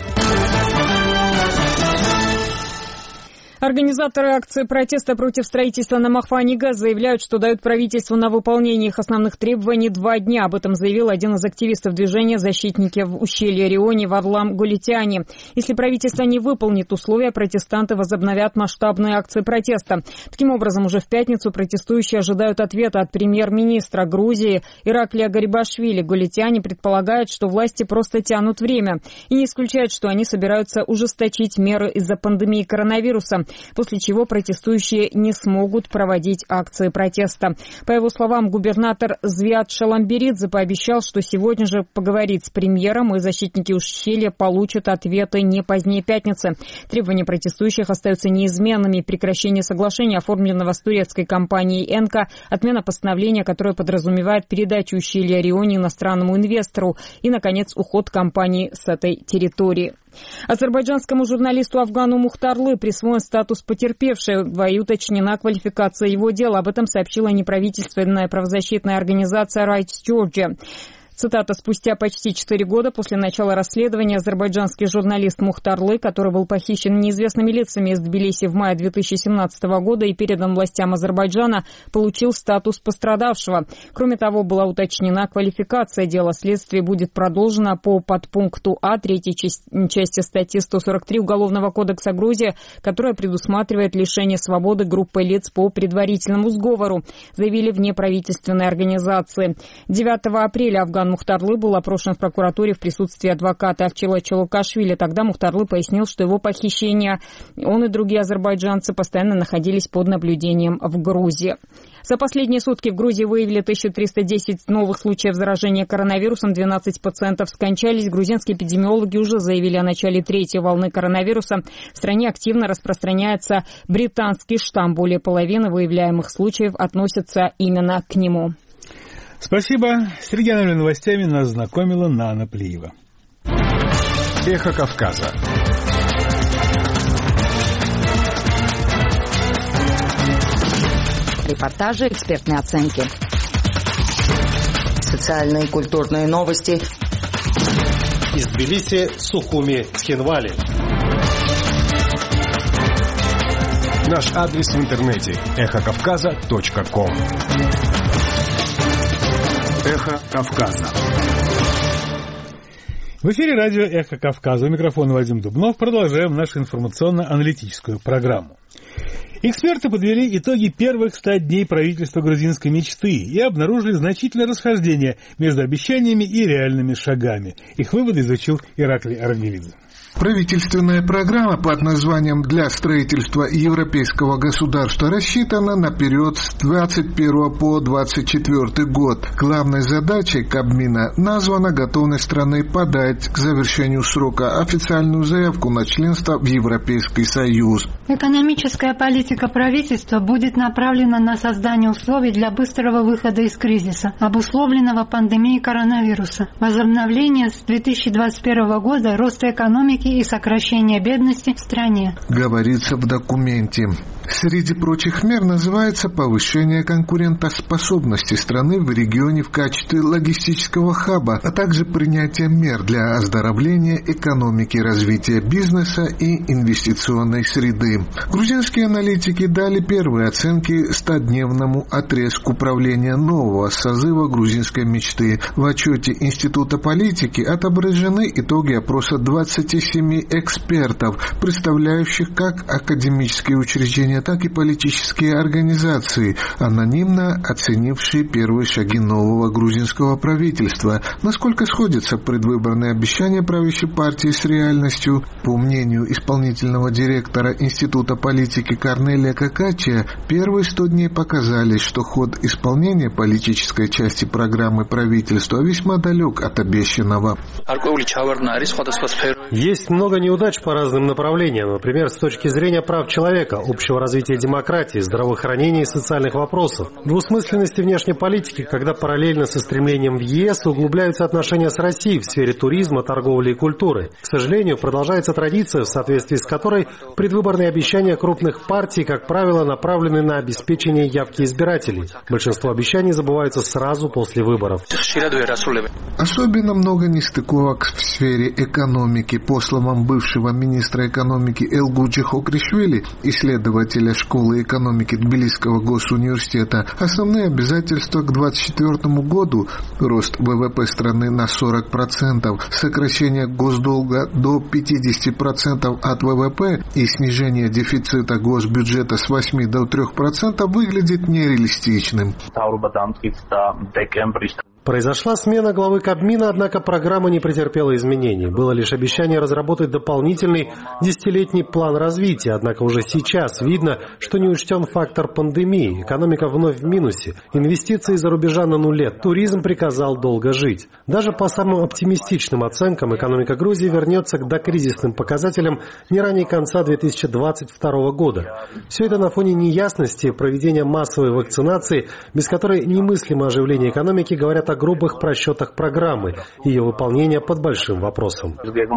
Организаторы акции протеста против строительства на Махфане ГЭС заявляют, что дают правительству на выполнение их основных требований два дня. Об этом заявил один из активистов движения «Защитники в ущелье-Рионе» Варлам Гулитяни. Если правительство не выполнит условия, протестанты возобновят масштабные акции протеста. Таким образом, уже в пятницу протестующие ожидают ответа от премьер-министра Грузии Ираклия Гарибашвили. Гулитяни предполагает, что власти просто тянут время и не исключает, что они собираются ужесточить меры из-за пандемии коронавируса, после чего протестующие не смогут проводить акции протеста. По его словам, губернатор Звиат Шаламберидзе пообещал, что сегодня же поговорит с премьером, и защитники ущелья получат ответы не позднее пятницы. Требования протестующих остаются неизменными: прекращение соглашения, оформленного с турецкой компанией «Энка», отмена постановления, которое подразумевает передачу ущелья Рионе иностранному инвестору, и, наконец, уход компании с этой территории. Азербайджанскому журналисту Афгану Мухтарлы присвоен статус потерпевшего и уточнена квалификация его дела. Об этом сообщила неправительственная правозащитная организация Rights Georgia. Цитата: «Спустя почти четыре года после начала расследования азербайджанский журналист Мухтарлы, который был похищен неизвестными лицами из Тбилиси в мае две тысячи семнадцатого года и передан властям Азербайджана, получил статус пострадавшего. Кроме того, была уточнена квалификация дела. Следствие будет продолжено по подпункту А третьей части статьи сто сорок три Уголовного кодекса Грузии, которая предусматривает лишение свободы группы лиц по предварительному сговору», заявили в неправительственной организации. девятого апреля Афган Мухтарлы был опрошен в прокуратуре в присутствии адвоката Авчила Чолукашвили. Тогда Мухтарлы пояснил, что его похищение, он и другие азербайджанцы постоянно находились под наблюдением в Грузии. За последние сутки в Грузии выявили тысячу триста десять новых случаев заражения коронавирусом, двенадцать пациентов скончались. Грузинские эпидемиологи уже заявили о начале третьей волны коронавируса. В стране активно распространяется британский штамм. Более половины выявляемых случаев относятся именно к нему. Спасибо. С региональными новостями нас знакомила Нана Плиева. Эхо Кавказа. Репортажи, экспертные оценки. Социальные и культурные новости. Из Тбилиси, Сухуми, Цхинвали. Наш адрес в интернете эхо кавказа точка ком. Эхо Кавказа. В эфире радио «Эхо Кавказа». У микрофона Вадим Дубнов. Продолжаем нашу информационно-аналитическую программу. Эксперты подвели итоги первых ста дней правительства грузинской мечты и обнаружили значительное расхождение между обещаниями и реальными шагами. Их выводы изучил Ираклий Арангелидзе. Правительственная программа под названием «Для строительства европейского государства» рассчитана на период с двадцать первого по двадцать четвёртый год. Главной задачей Кабмина названа готовность страны подать к завершению срока официальную заявку на членство в Европейский Союз. Экономическая политика правительства будет направлена на создание условий для быстрого выхода из кризиса, обусловленного пандемией коронавируса, возобновление с две тысячи двадцать первого года роста экономики и сокращения бедности в стране. Говорится в документе. Среди прочих мер называется повышение конкурентоспособности страны в регионе в качестве логистического хаба, а также принятие мер для оздоровления экономики, развития бизнеса и инвестиционной среды. Грузинские аналитики дали первые оценки стодневному отрезку правления нового созыва грузинской мечты. В отчете Института политики отображены итоги опроса двадцати семи экспертов, представляющих как академические учреждения, так и политические организации, анонимно оценившие первые шаги нового грузинского правительства. Насколько сходятся предвыборные обещания правящей партии с реальностью? По мнению исполнительного директора Института политики Корнелия Какачия, первые сто дней показали, что ход исполнения политической части программы правительства весьма далек от обещанного. Есть много неудач по разным направлениям, например, с точки зрения прав человека, общего развития демократии, здравоохранения и социальных вопросов, двусмысленности внешней политики, когда параллельно со стремлением в ЕС углубляются отношения с Россией в сфере туризма, торговли и культуры. К сожалению, продолжается традиция, в соответствии с которой предвыборные обещания крупных партий, как правило, направлены на обеспечение явки избирателей. Большинство обещаний забываются сразу после выборов. Особенно много нестыковок в сфере экономики. По словам бывшего министра экономики Элгуджи Хокришвили, исследователя школы экономики Тбилисского госуниверситета, основные обязательства к двадцать четвёртому году – рост ВВП страны на сорок процентов, сокращение госдолга до пятьдесят процентов от ВВП и снижение дефицита госбюджета с восьми до трёх процентов выглядит нереалистичным. Произошла смена главы Кабмина, однако программа не претерпела изменений. Было лишь обещание разработать дополнительный десятилетний план развития, однако уже сейчас видно, что не учтен фактор пандемии. Экономика вновь в минусе, инвестиции из-за рубежа на нуле, туризм приказал долго жить. Даже по самым оптимистичным оценкам экономика Грузии вернется к докризисным показателям не ранее конца две тысячи двадцать второго года. Все это на фоне неясности проведения массовой вакцинации, без которой немыслимо оживление экономики, говорят о грубых просчетах программы, ее выполнение под большим вопросом.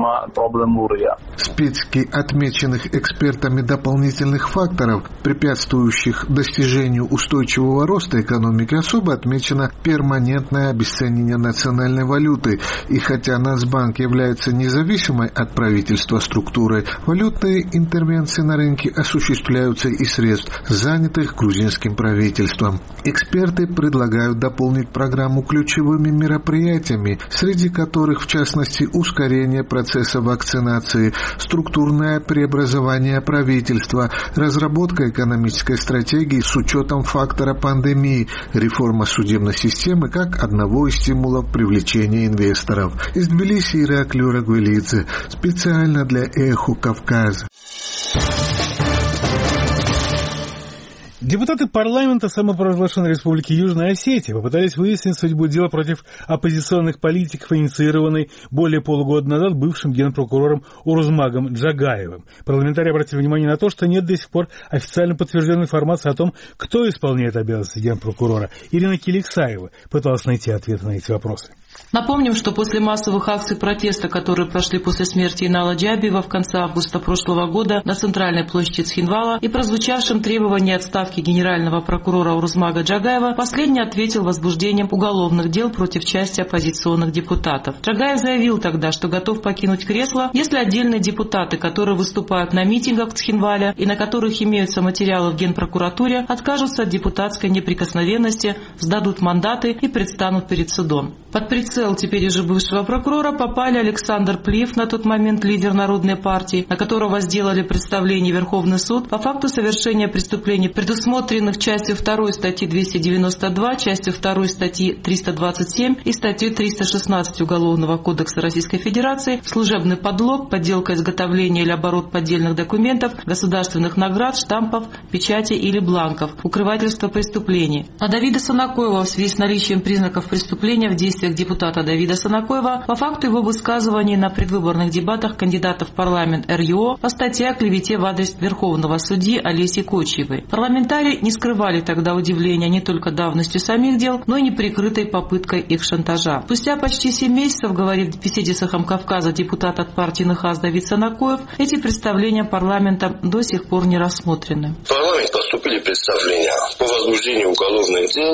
В списке отмеченных экспертами дополнительных факторов, препятствующих достижению устойчивого роста экономики, особо отмечено перманентное обесценивание национальной валюты. И хотя Нацбанк является независимой от правительства структурой, валютные интервенции на рынке осуществляются из средств, занятых грузинским правительством. Эксперты предлагают дополнить программу ключевыми мероприятиями, среди которых, в частности, ускорение процесса вакцинации, структурное преобразование правительства, разработка экономической стратегии с учетом фактора пандемии, реформа судебной системы как одного из стимулов привлечения инвесторов. Из Тбилиси Ираклий Рагвелидзе, специально для «Эхо Кавказа». Депутаты парламента самопровозглашенной Республики Южная Осетия попытались выяснить судьбу дела против оппозиционных политиков, инициированной более полугода назад бывшим генпрокурором Урузмагом Джагаевым. Парламентарии обратили внимание на то, что нет до сих пор официально подтвержденной информации о том, кто исполняет обязанности генпрокурора. Ирина Киликсаева пыталась найти ответы на эти вопросы. Напомним, что после массовых акций протеста, которые прошли после смерти Инала Джабиева в конце августа прошлого года на центральной площади Цхинвала и прозвучавшим требованием отставки генерального прокурора Урузмага Джагаева, последний ответил возбуждением уголовных дел против части оппозиционных депутатов. Джагаев заявил тогда, что готов покинуть кресло, если отдельные депутаты, которые выступают на митингах в Цхинвале и на которых имеются материалы в Генпрокуратуре, откажутся от депутатской неприкосновенности, сдадут мандаты и предстанут перед судом. Под прицел теперь уже бывшего прокурора попали Александр Плиев, на тот момент лидер Народной партии, на которого сделали представление Верховный суд по факту совершения преступлений, предусмотренных частью второй статьи двести девяносто два, частью второй статьи триста двадцать семь и статьей триста шестнадцать Уголовного кодекса Российской Федерации, служебный подлог, подделка, изготовление или оборот поддельных документов, государственных наград, штампов, печати или бланков, укрывательство преступлений. А Давида Санакоева в связи с наличием признаков преступления в действиях депутата Давида Санакоева по факту его высказываний на предвыборных дебатах кандидата в парламент эр ю о по статье о клевете в адрес Верховного судьи Олеси Кочиевой. Парламентарии не скрывали тогда удивления не только давностью самих дел, но и неприкрытой попыткой их шантажа. Спустя почти семь месяцев, говорит в беседе с «Эхом Кавказа» депутат от партии НХАС Давид Санакоев, эти представления парламентом до сих пор не рассмотрены. В парламент поступили представления по возбуждению уголовных дел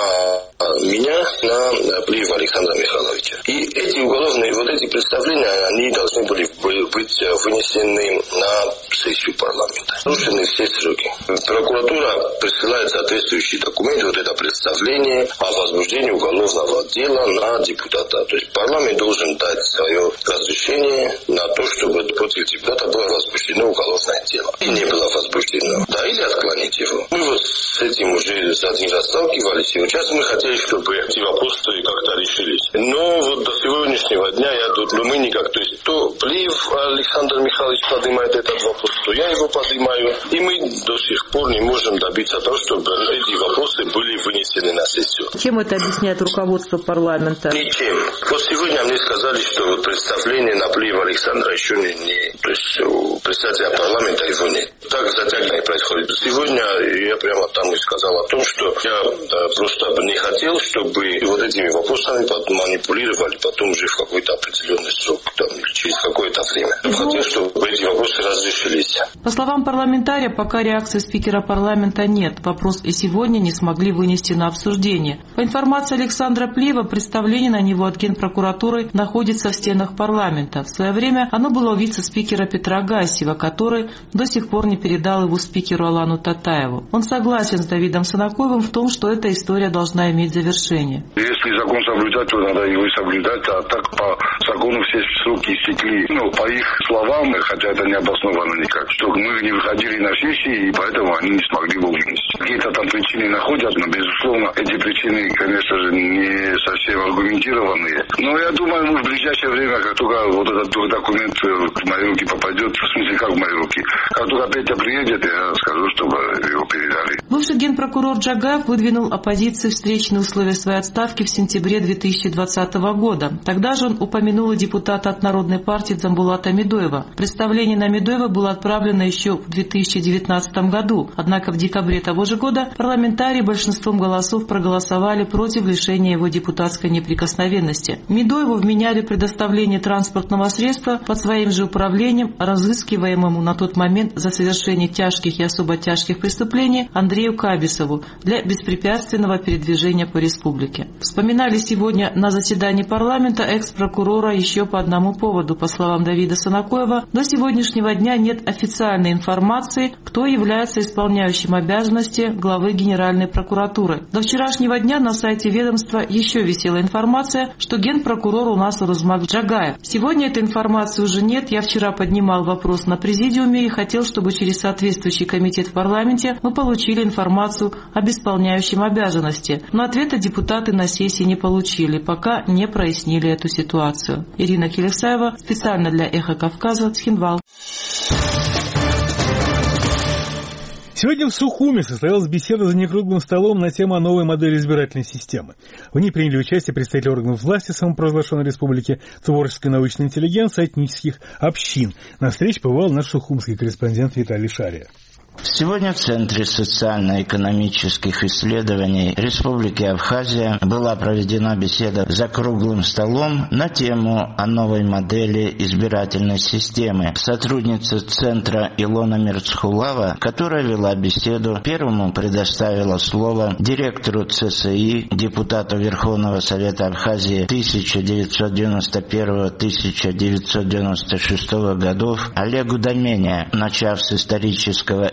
на меня, на Плиева Александра Михайловича. И эти уголовные, вот эти представления, они должны были быть вынесены на сессию парламента. Нарушены все сроки. Прокуратура присылает соответствующие документы, вот это представление о возбуждении уголовного дела на депутата. То есть парламент должен дать свое разрешение на то, чтобы против депутата было возбуждено уголовное дело. И не было возбуждено. Да, или отклонить его. Мы вот с этим уже один раз сталкивались, и сейчас мы хотели, чтобы эти вопросы как-то решились. Но вот до сегодняшнего дня я тут, ну мы никак, то есть то Плиев Александр Михайлович поднимает этот вопрос, то я его поднимаю, и мы до сих пор не можем добиться того, чтобы эти вопросы были вынесены на сессию. Чем это объясняет руководство парламента? Ничем. Вот сегодня мне сказали, что представление на Плиева Александра еще не, не то есть у председателя парламента его нет. Так затягивание происходит. Сегодня я прямо там и сказал о том, что я да, просто не хотел, чтобы вот этими вопросами манипулировали потом уже в какой-то определенный срок, там, или через какое-то время. Я хотел, чтобы эти вопросы разрешились. По словам парламентария, пока реакции спикера парламента нет. Вопрос и сегодня не смогли вынести на обсуждение. По информации Александра Плиева, представление на него от Генпрокуратуры находится в стенах парламента. В свое время оно было у вице-спикера Петра Гасьева, который до сих пор не передал его спикеру Алану Татаеву. Он согласен с Давидом Санакоевым в том, что эта история должна иметь завершение. Если закон соблюдать, то надо его соблюдать, а так по закону все сроки истекли. Ну, по их словам, хотя это не обосновано никак, что мы не выходили на сессии, и поэтому они не смогли его вынести. Какие-то там причины находят, но, безусловно, эти причины, конечно же, не совсем аргументированные. Но я думаю, мы в ближайшее время, как только вот этот документ в мои руки попадет, в смысле, как в мои руки, как только Петя приедет, я скажу, чтобы его передали. Бывший генпрокурор Джагаев выдвинул оппозиции встречные условия своей отставки в сентябре две тысячи двадцатого года. Тогда же он упомянул и депутата от Народной партии Дзамбулата Медоева. Представление на Медоева было отправлено еще в две тысячи девятнадцатом году. Однако в декабре того же года парламентарии большинством голосов проголосовали против лишения его депутатской неприкосновенности. Медоеву вменяли предоставление транспортного средства под своим же управлением разыскиваемому на тот момент за совершение тяжких и особо тяжких преступлений Андрею Кабисову для беспрепятственного передвижения по республике. Вспоминали сегодня на заседании парламента экс-прокурора еще по одному поводу. По словам Давида Санакоева, до сегодняшнего дня нет официальной информации, кто является исполняющим обязанности главы Генеральной прокуратуры. До вчерашнего дня на сайте ведомства еще висела информация, что генпрокурор у нас Урузмак Джагаев. Сегодня этой информации уже нет. Я вчера поднимал вопрос на президиуме и хотел, чтобы через соответствующий комитет в парламенте мы получили информацию об исполняющем обязанности. Но ответа депутаты на сессии не получили, пока не прояснили эту ситуацию. Ирина Келесаева, специально для «Эхо Кавказа», Цхинвал. Сегодня в Сухуме состоялась беседа за некруглым столом на тему новой модели избирательной системы. В ней приняли участие представители органов власти самопровозглашенной республики, творческой научной интеллигенции, этнических общин. На встрече побывал наш сухумский корреспондент Виталий Шария. Сегодня в Центре социально-экономических исследований Республики Абхазия была проведена беседа за круглым столом на тему о новой модели избирательной системы. Сотрудница Центра Илона Мирцхулава, которая вела беседу, первому предоставила слово директору ЦСИ, депутату Верховного Совета Абхазии тысяча девятьсот девяносто первого — тысяча девятьсот девяносто шестого годов Олегу Домене, начав с исторического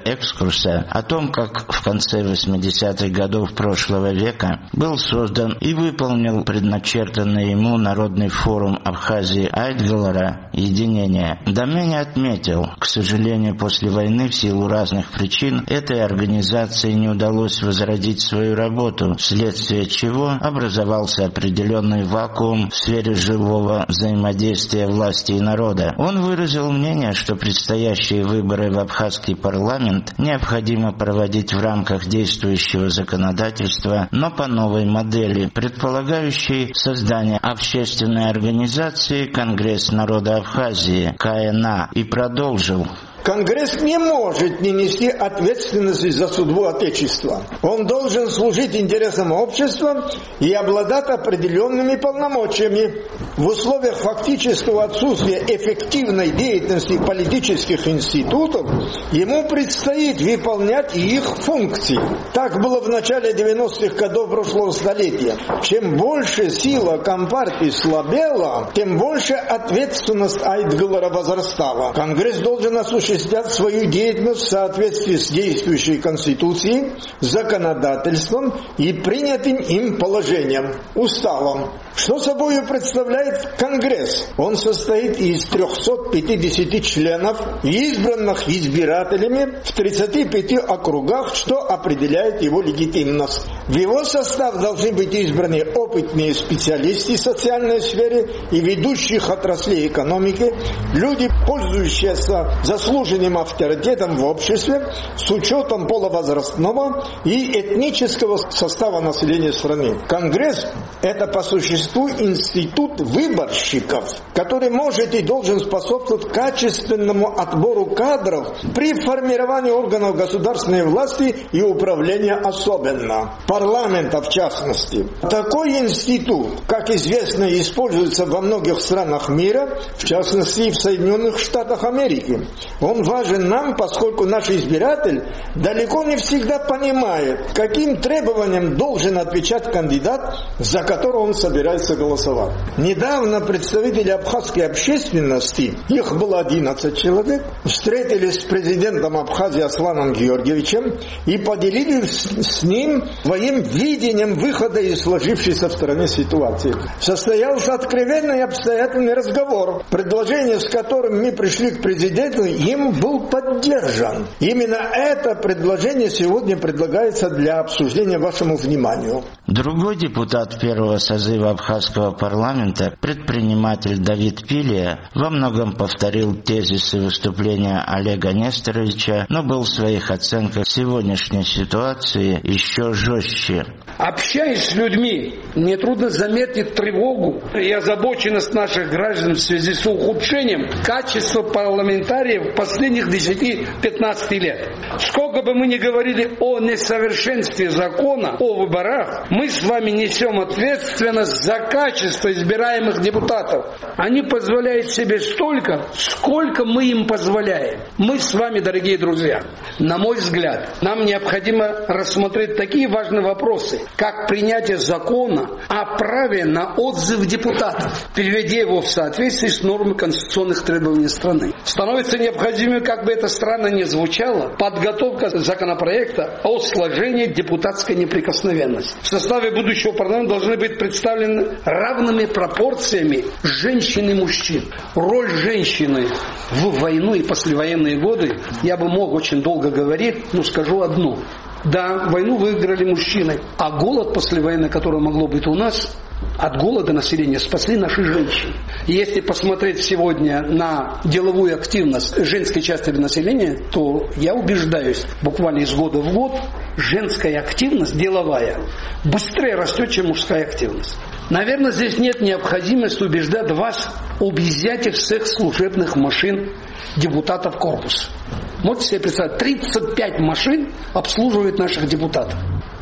экскурса о том, как в конце восьмидесятых годов прошлого века был создан и выполнил предначертанный ему Народный форум Абхазии Айтгалара «Единение». Домени отметил, к сожалению, после войны в силу разных причин этой организации не удалось возродить свою работу, вследствие чего образовался определенный вакуум в сфере живого взаимодействия власти и народа. Он выразил мнение, что предстоящие выборы в абхазский парламент необходимо проводить в рамках действующего законодательства, но по новой модели, предполагающей создание общественной организации «Конгресс народа Абхазии» КНА, и продолжил. Конгресс не может не нести ответственности за судьбу Отечества. Он должен служить интересам общества и обладать определенными полномочиями. В условиях фактического отсутствия эффективной деятельности политических институтов ему предстоит выполнять их функции. Так было в начале девяностых годов прошлого столетия. Чем больше сила Компартии слабела, тем больше ответственность Айтгалара возрастала. Конгресс должен осуществлять свою деятельность в соответствии с действующей Конституцией, законодательством и принятым им положением, уставом. Что собой представляет Конгресс? Он состоит из трехсот пятидесяти членов, избранных избирателями в тридцати пяти округах, что определяет его легитимность. В его состав должны быть избраны опытные специалисты в социальной сфере и ведущих отраслей экономики, люди, пользующиеся заслуженным авторитетом в обществе с учетом полувозрастного и этнического состава населения страны. Конгресс – это по существу институт выборщиков, который может и должен способствовать качественному отбору кадров при формировании органов государственной власти и управления особенно, парламента в частности. Такой институт, как известно, используется во многих странах мира, в частности и в Соединенных Штатах Америки. Он важен нам, поскольку наш избиратель далеко не всегда понимает, каким требованиям должен отвечать кандидат, за которого он собирается голосовать. Недавно представители абхазской общественности, их было одиннадцать человек, встретились с президентом Абхазии Асланом Георгиевичем и поделились с ним своим видением выхода из сложившейся в стране ситуации. Состоялся откровенный и обстоятельный разговор, предложение, с которым мы пришли к президенту, им был поддержан. Именно это предложение сегодня предлагается для обсуждения вашему вниманию. Другой депутат первого созыва абхазского парламента, предприниматель Давид Пилия, во многом повторил тезисы выступления Олега Несторовича, но был в своих оценках сегодняшней ситуации еще жестче. Общаясь с людьми, нетрудно заметить тревогу и озабоченность наших граждан в связи с ухудшением качества парламентариев последних десяти-пятнадцати лет. Сколько бы мы ни говорили о несовершенстве закона о выборах, мы с вами несем ответственность за качество избираемых депутатов. Они позволяют себе столько, сколько мы им позволяем. Мы с вами, дорогие друзья, на мой взгляд, нам необходимо рассмотреть такие важные вопросы, как принятие закона о праве на отзыв депутатов, переведя его в соответствии с нормами конституционных требований страны. Становится необходимым, как бы это странно ни звучало, подготовка законопроекта о сложении депутатской неприкосновенности. В составе будущего парламента должны быть представлены равными пропорциями женщин и мужчин. Роль женщины в войну и послевоенные годы, я бы мог очень долго говорить, но скажу одно. Да, войну выиграли мужчины, а голод послевоенный, который могло быть у нас, от голода населения спасли наши женщины. И если посмотреть сегодня на деловую активность женской части населения, то я убеждаюсь, буквально из года в год женская активность деловая быстрее растет, чем мужская активность. Наверное, здесь нет необходимости убеждать вас об изъятии всех служебных машин депутатов корпуса. Можете себе представить, тридцать пять машин обслуживают наших депутатов.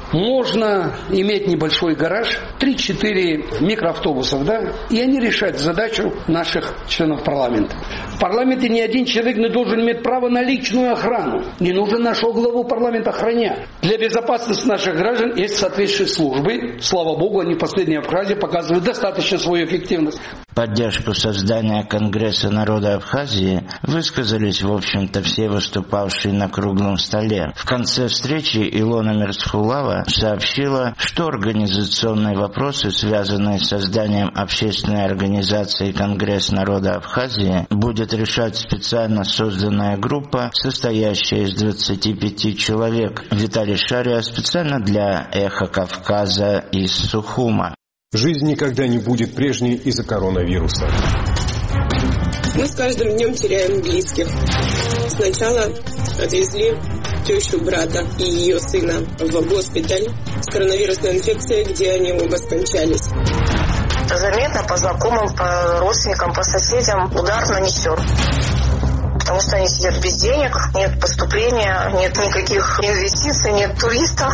Можно иметь небольшой гараж, три-четыре микроавтобусов, да, и они решают задачу наших членов парламента. В парламенте ни один человек не должен иметь право на личную охрану. Не нужно нашего главу парламента охранять. Для безопасности наших граждан есть соответствующие службы. Слава богу, они в последней Абхазии показывают достаточно свою эффективность. Поддержку создания Конгресса народа Абхазии высказались, в общем-то, все выступавшие на круглом столе. В конце встречи Илона Мерсхулава сообщила, что организационные вопросы, связанные с созданием общественной организации Конгресс народа Абхазии, будет решать специально созданная группа, состоящая из двадцати пяти человек. Виталий Шария специально для «Эхо Кавказа» из Сухума. Жизнь никогда не будет прежней из-за коронавируса. Мы с каждым днем теряем близких. Сначала отвезли тещу брата и ее сына в госпиталь с коронавирусной инфекцией, где они оба скончались. Заметно по знакомым, по родственникам, по соседям удар нанесен. Потому что они сидят без денег, нет поступления, нет никаких инвестиций, нет туристов.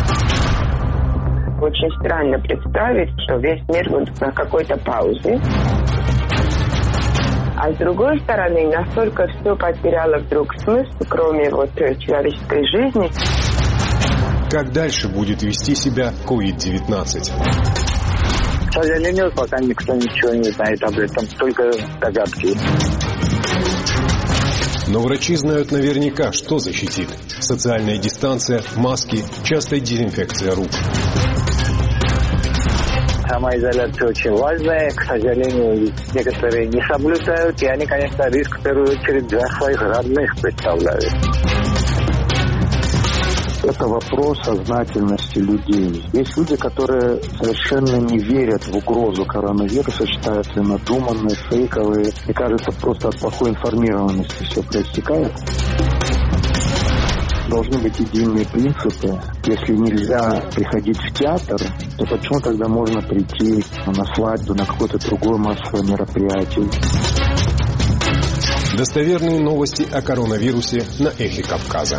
Очень странно представить, что весь мир будет на какой-то паузе. А с другой стороны, настолько все потеряло вдруг смысл, кроме вот человеческой жизни. Как дальше будет вести себя ковид девятнадцать? К сожалению, пока никто ничего не знает об этом, только догадки. Но врачи знают наверняка, что защитит. Социальная дистанция, маски, частая дезинфекция рук. Самоизоляция очень важная. К сожалению, некоторые не соблюдают. И они, конечно, риск в первую очередь для своих родных представляют. Это вопрос сознательности людей. Есть люди, которые совершенно не верят в угрозу коронавируса, считают ее надуманной, фейковой. И кажется, просто от плохой информированности все проистекает. Должны быть единые принципы. Если нельзя приходить в театр, то почему тогда можно прийти на свадьбу, на какое-то другое массовое мероприятие? Достоверные новости о коронавирусе на Эхе Кавказа.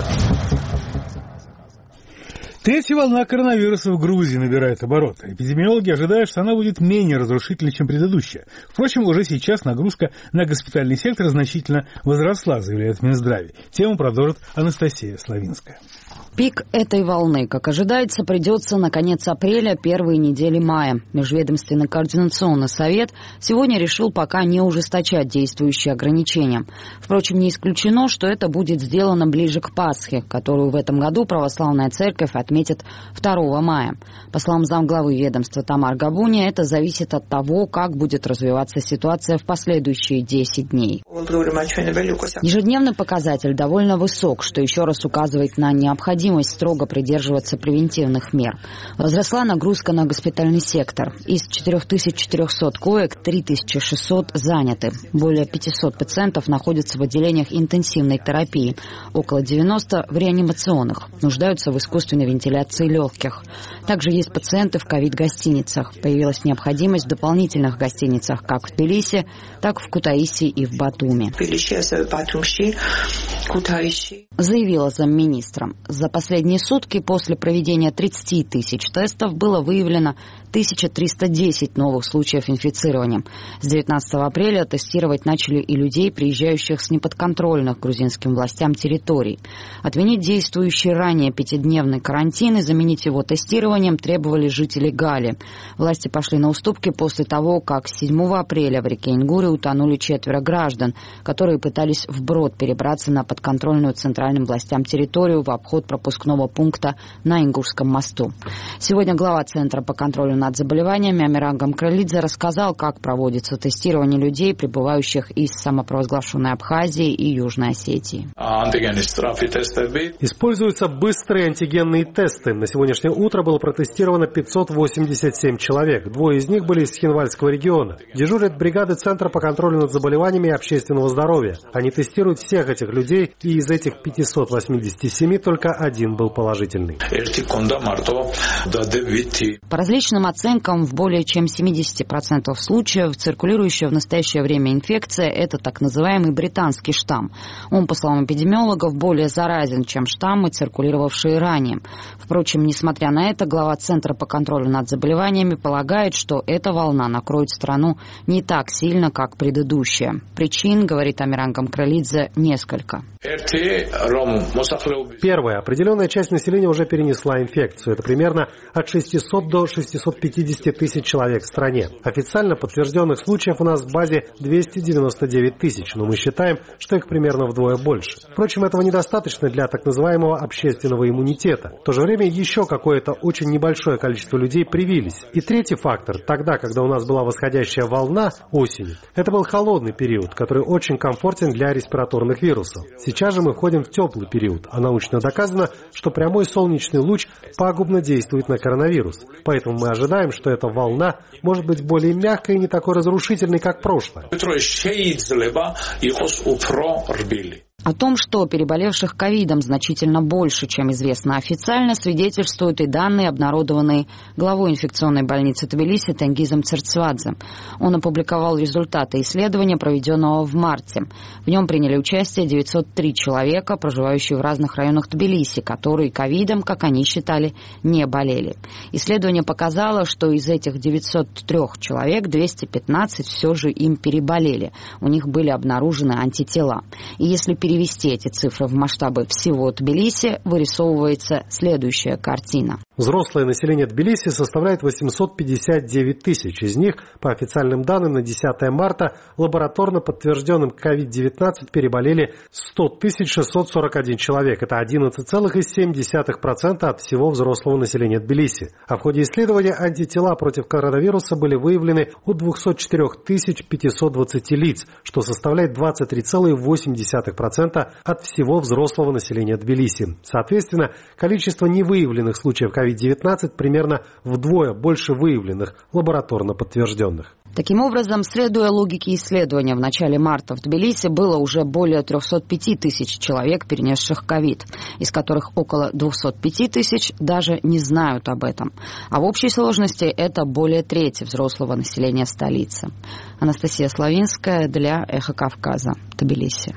Третья волна коронавируса в Грузии набирает обороты. Эпидемиологи ожидают, что она будет менее разрушительной, чем предыдущая. Впрочем, уже сейчас нагрузка на госпитальный сектор значительно возросла, заявляет Минздрав. Тему продолжит Анастасия Славинская. Пик этой волны, как ожидается, придется на конец апреля, первые недели мая. Межведомственный координационный совет сегодня решил пока не ужесточать действующие ограничения. Впрочем, не исключено, что это будет сделано ближе к Пасхе, которую в этом году православная церковь отметит второго мая. По словам замглавы ведомства Тамар Габуни, это зависит от того, как будет развиваться ситуация в последующие десять дней. Ежедневный показатель довольно высок, что еще раз указывает на необходимость строго придерживаться превентивных мер. Возросла нагрузка на госпитальный сектор. Из четыре тысячи четыреста коек три тысячи шестьсот заняты. Более пятьсот пациентов находятся в отделениях интенсивной терапии. Около девяноста в реанимационных. Нуждаются в искусственной вентиляции легких. Также есть пациенты в ковид-гостиницах. Появилась необходимость в дополнительных гостиницах как в Тбилиси, так в Кутаиси и в Батуми. Заявила замминистра. За последние сутки после проведения тридцати тысяч тестов было выявлено тысяча триста десять новых случаев инфицирования. С девятнадцатого апреля тестировать начали и людей, приезжающих с неподконтрольных грузинским властям территорий. Отменить действующий ранее пятидневный карантин и заменить его тестированием требовали жители Гали. Власти пошли на уступки после того, как седьмого апреля в реке Ингуре утонули четверо граждан, которые пытались вброд перебраться на подконтрольную центральным властям территорию в обход пропускного пункта на Ингурском мосту. Сегодня глава Центра по контролю над заболеваниями Амиран Гамкралидзе рассказал, как проводится тестирование людей, прибывающих из самопровозглашенной Абхазии и Южной Осетии. Используются быстрые антигенные тесты. На сегодняшнее утро было протестировано пятьсот восемьдесят семь человек. Двое из них были из Хинвальского региона. Дежурят бригады Центра по контролю над заболеваниями и общественного здоровья. Они тестируют всех этих людей, и из этих пятисот восьмидесяти семи только один один был положительный. По различным оценкам, в более чем семьдесят процентов случаев циркулирующая в настоящее время инфекция – это так называемый британский штамм. Он, по словам эпидемиологов, более заразен, чем штаммы, циркулировавшие ранее. Впрочем, несмотря на это, глава Центра по контролю над заболеваниями полагает, что эта волна накроет страну не так сильно, как предыдущая. Причин, говорит Амиран Гамкралидзе, несколько. Первое. Определенная часть населения уже перенесла инфекцию. Это примерно от шестисот до шестисот пятидесяти тысяч человек в стране. Официально подтвержденных случаев у нас в базе двести девяносто девять тысяч, но мы считаем, что их примерно вдвое больше. Впрочем, этого недостаточно для так называемого общественного иммунитета. В то же время еще какое-то очень небольшое количество людей привились. И третий фактор, тогда, когда у нас была восходящая волна осенью, это был холодный период, который очень комфортен для респираторных вирусов. Сейчас же мы входим в теплый период, а научно доказано, что прямой солнечный луч пагубно действует на коронавирус. Поэтому мы ожидаем, что эта волна может быть более мягкой и не такой разрушительной, как прошлое. О том, что переболевших ковидом значительно больше, чем известно официально, свидетельствуют и данные, обнародованные главой инфекционной больницы Тбилиси Тенгизом Церцвадзе. Он опубликовал результаты исследования, проведенного в марте. В нем приняли участие девятьсот три человека, проживающие в разных районах Тбилиси, которые ковидом, как они считали, не болели. Исследование показало, что из этих девятисот трёх человек двести пятнадцать все же им переболели. У них были обнаружены антитела. И если перевести Перевести эти цифры в масштабы всего Тбилиси, вырисовывается следующая картина. Взрослое население Тбилиси составляет восемьсот пятьдесят девять тысяч. Из них, по официальным данным, на десятое марта лабораторно подтвержденным ковид девятнадцать переболели сто тысяч шестьсот сорок один человек. Это одиннадцать целых семь десятых процента от всего взрослого населения Тбилиси. А в ходе исследования антитела против коронавируса были выявлены у двухсот четырёх тысяч пятисот двадцати лиц, что составляет двадцать три целых восемь десятых процента от всего взрослого населения Тбилиси. Соответственно, количество невыявленных случаев ковид девятнадцать примерно вдвое больше выявленных, лабораторно подтвержденных. Таким образом, следуя логике исследования, в начале марта в Тбилиси было уже более трехсот пяти тысяч человек, перенесших ковид, из которых около двухсот пяти тысяч даже не знают об этом. А в общей сложности это более трети взрослого населения столицы. Анастасия Славинская для «Эхо Кавказа», Тбилиси.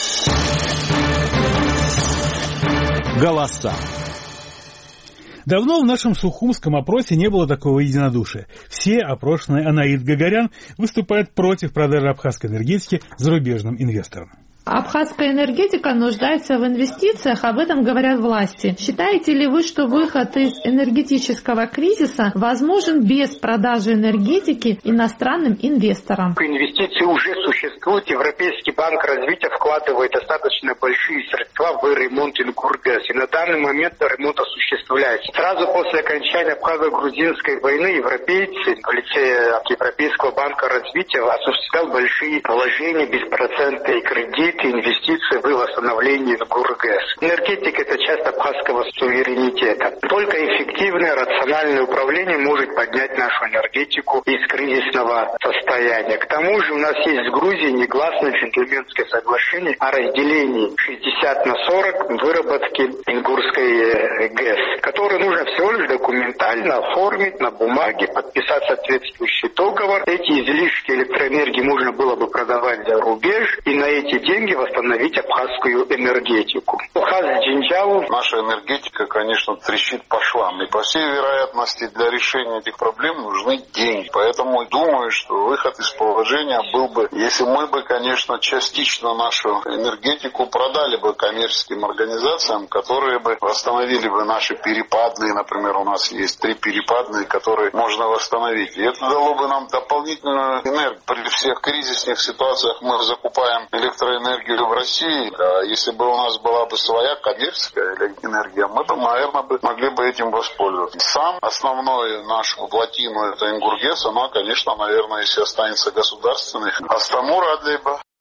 Голоса. Давно в нашем сухумском опросе не было такого единодушия. Все, опрошенные Анаид Гагарян, выступают против продажи абхазской энергетики зарубежным инвесторам. Абхазская энергетика нуждается в инвестициях, об этом говорят власти. Считаете ли вы, что выход из энергетического кризиса возможен без продажи энергетики иностранным инвесторам? Инвестиции уже существуют. Европейский банк развития вкладывает достаточно большие средства в ремонт Ингургэс. И на данный момент ремонт осуществляется. Сразу после окончания абхазо-грузинской войны европейцы в лице Европейского банка развития осуществлял большие вложения, беспроцентные кредиты, инвестиции в восстановление Ингургэс. Энергетика – это часть абхазского суверенитета. Только эффективное, рациональное управление может поднять нашу энергетику из кризисного состояния. К тому же у нас есть в Грузии негласное джентльменское соглашение о разделении шестьдесят на сорок выработки Ингурской ГЭС, которое нужно всего лишь документально оформить на бумаге, подписать соответствующий договор. Эти излишки электроэнергии можно было бы продавать за рубеж, и на эти деньги восстановить абхазскую энергетику. Абхаз Джинджау. Наша энергетика, конечно, трещит по швам. И по всей вероятности для решения этих проблем нужны деньги. Поэтому думаю, что выход из положения был бы, если мы бы, конечно, частично нашу энергетику продали бы коммерческим организациям, которые бы восстановили бы наши перепадные, например, у нас есть три перепадные, которые можно восстановить. И это дало бы нам дополнительную энергию. При всех кризисных ситуациях мы закупаем электроэнергию в России, а если бы у нас была бы своя коммерческая энергия, мы бы, наверное, бы могли бы этим воспользоваться. Сам основной нашу плотину, это Ингургэс, она, конечно, наверное, если останется государственной, Астамур Адлейба.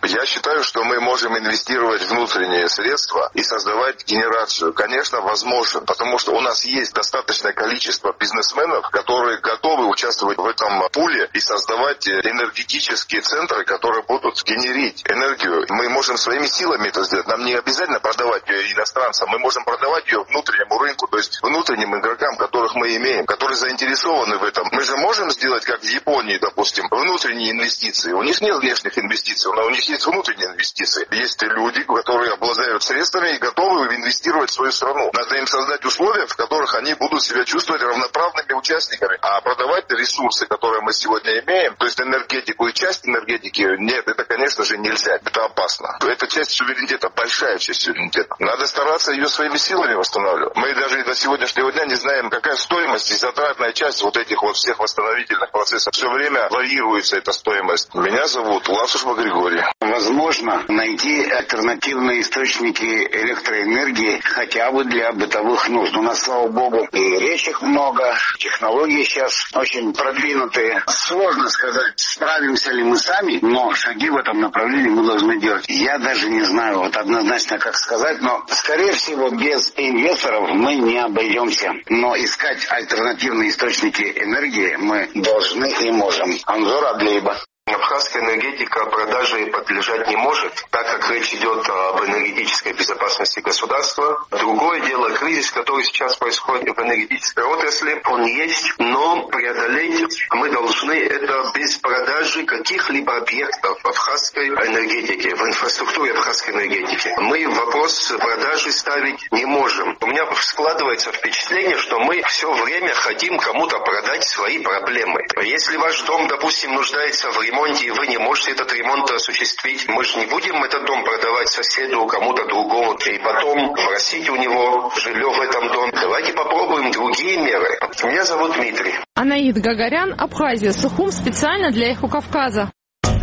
Я считаю, что мы можем инвестировать внутренние средства и создавать генерацию. Конечно, возможно, потому что у нас есть достаточное количество бизнесменов, которые готовы участвовать в этом пуле и создавать энергетические центры, которые будут генерить энергию. Мы можем своими силами это сделать. Нам не обязательно продавать ее иностранцам. Мы можем продавать ее внутреннему рынку, то есть внутренним игрокам, которых мы имеем, которые заинтересованы в этом. Мы же можем сделать, как в Японии, допустим, внутренние инвестиции. У них нет внешних инвестиций, но у них есть внутренние инвестиции. Есть люди, которые обладают средствами и готовы инвестировать в свою страну. Надо им создать условия, в которых они будут себя чувствовать равноправными участниками. А продавать ресурсы, которые мы сегодня имеем, то есть энергетику и часть энергетики, нет, это, конечно же, нельзя. Это опасно. Это часть суверенитета, большая часть суверенитета. Надо стараться ее своими силами восстанавливать. Мы даже до сегодняшнего дня не знаем, какая стоимость и затратная часть вот этих вот всех восстановительных процессов. Все время варьируется эта стоимость. Меня зовут Ласушба Григорий. Возможно найти альтернативные источники электроэнергии хотя бы для бытовых нужд. У нас, слава богу, и речек много, технологии сейчас очень продвинутые. Сложно сказать, справимся ли мы сами, но шаги в этом направлении мы должны делать. Я даже не знаю вот однозначно, как сказать, но, скорее всего, без инвесторов мы не обойдемся. Но искать альтернативные источники энергии мы должны и можем. Анзор Адлейба. Абхазская энергетика продаже подлежать не может, так как речь идет об энергетической безопасности государства. Другое дело, кризис, который сейчас происходит в энергетической отрасли, он есть, но преодолеть мы должны это без продажи каких-либо объектов абхазской энергетики, в инфраструктуре абхазской энергетики. Мы вопрос продажи ставить не можем. У меня складывается впечатление, что мы все время хотим кому-то продать свои проблемы. Если ваш дом, допустим, нуждается в ремонте, и вы не можете этот ремонт осуществить, мы же не будем этот дом продавать соседу, кому-то другому, и потом просить у него жилье в этом доме. Давайте попробуем другие меры. Меня зовут Дмитрий. Анаид Гагарян, Абхазия, Сухум, специально для Эхо Кавказа.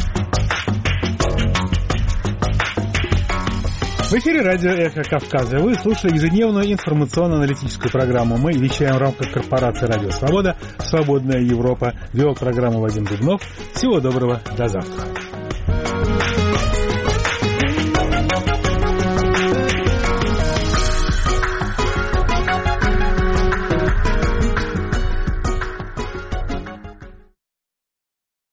В эфире радио «Эхо Кавказа». Вы слушали ежедневную информационно-аналитическую программу. Мы вещаем в рамках корпорации «Радио Свобода», «Свободная Европа». Вел программу Вадим Дубнов. Всего доброго, до завтра.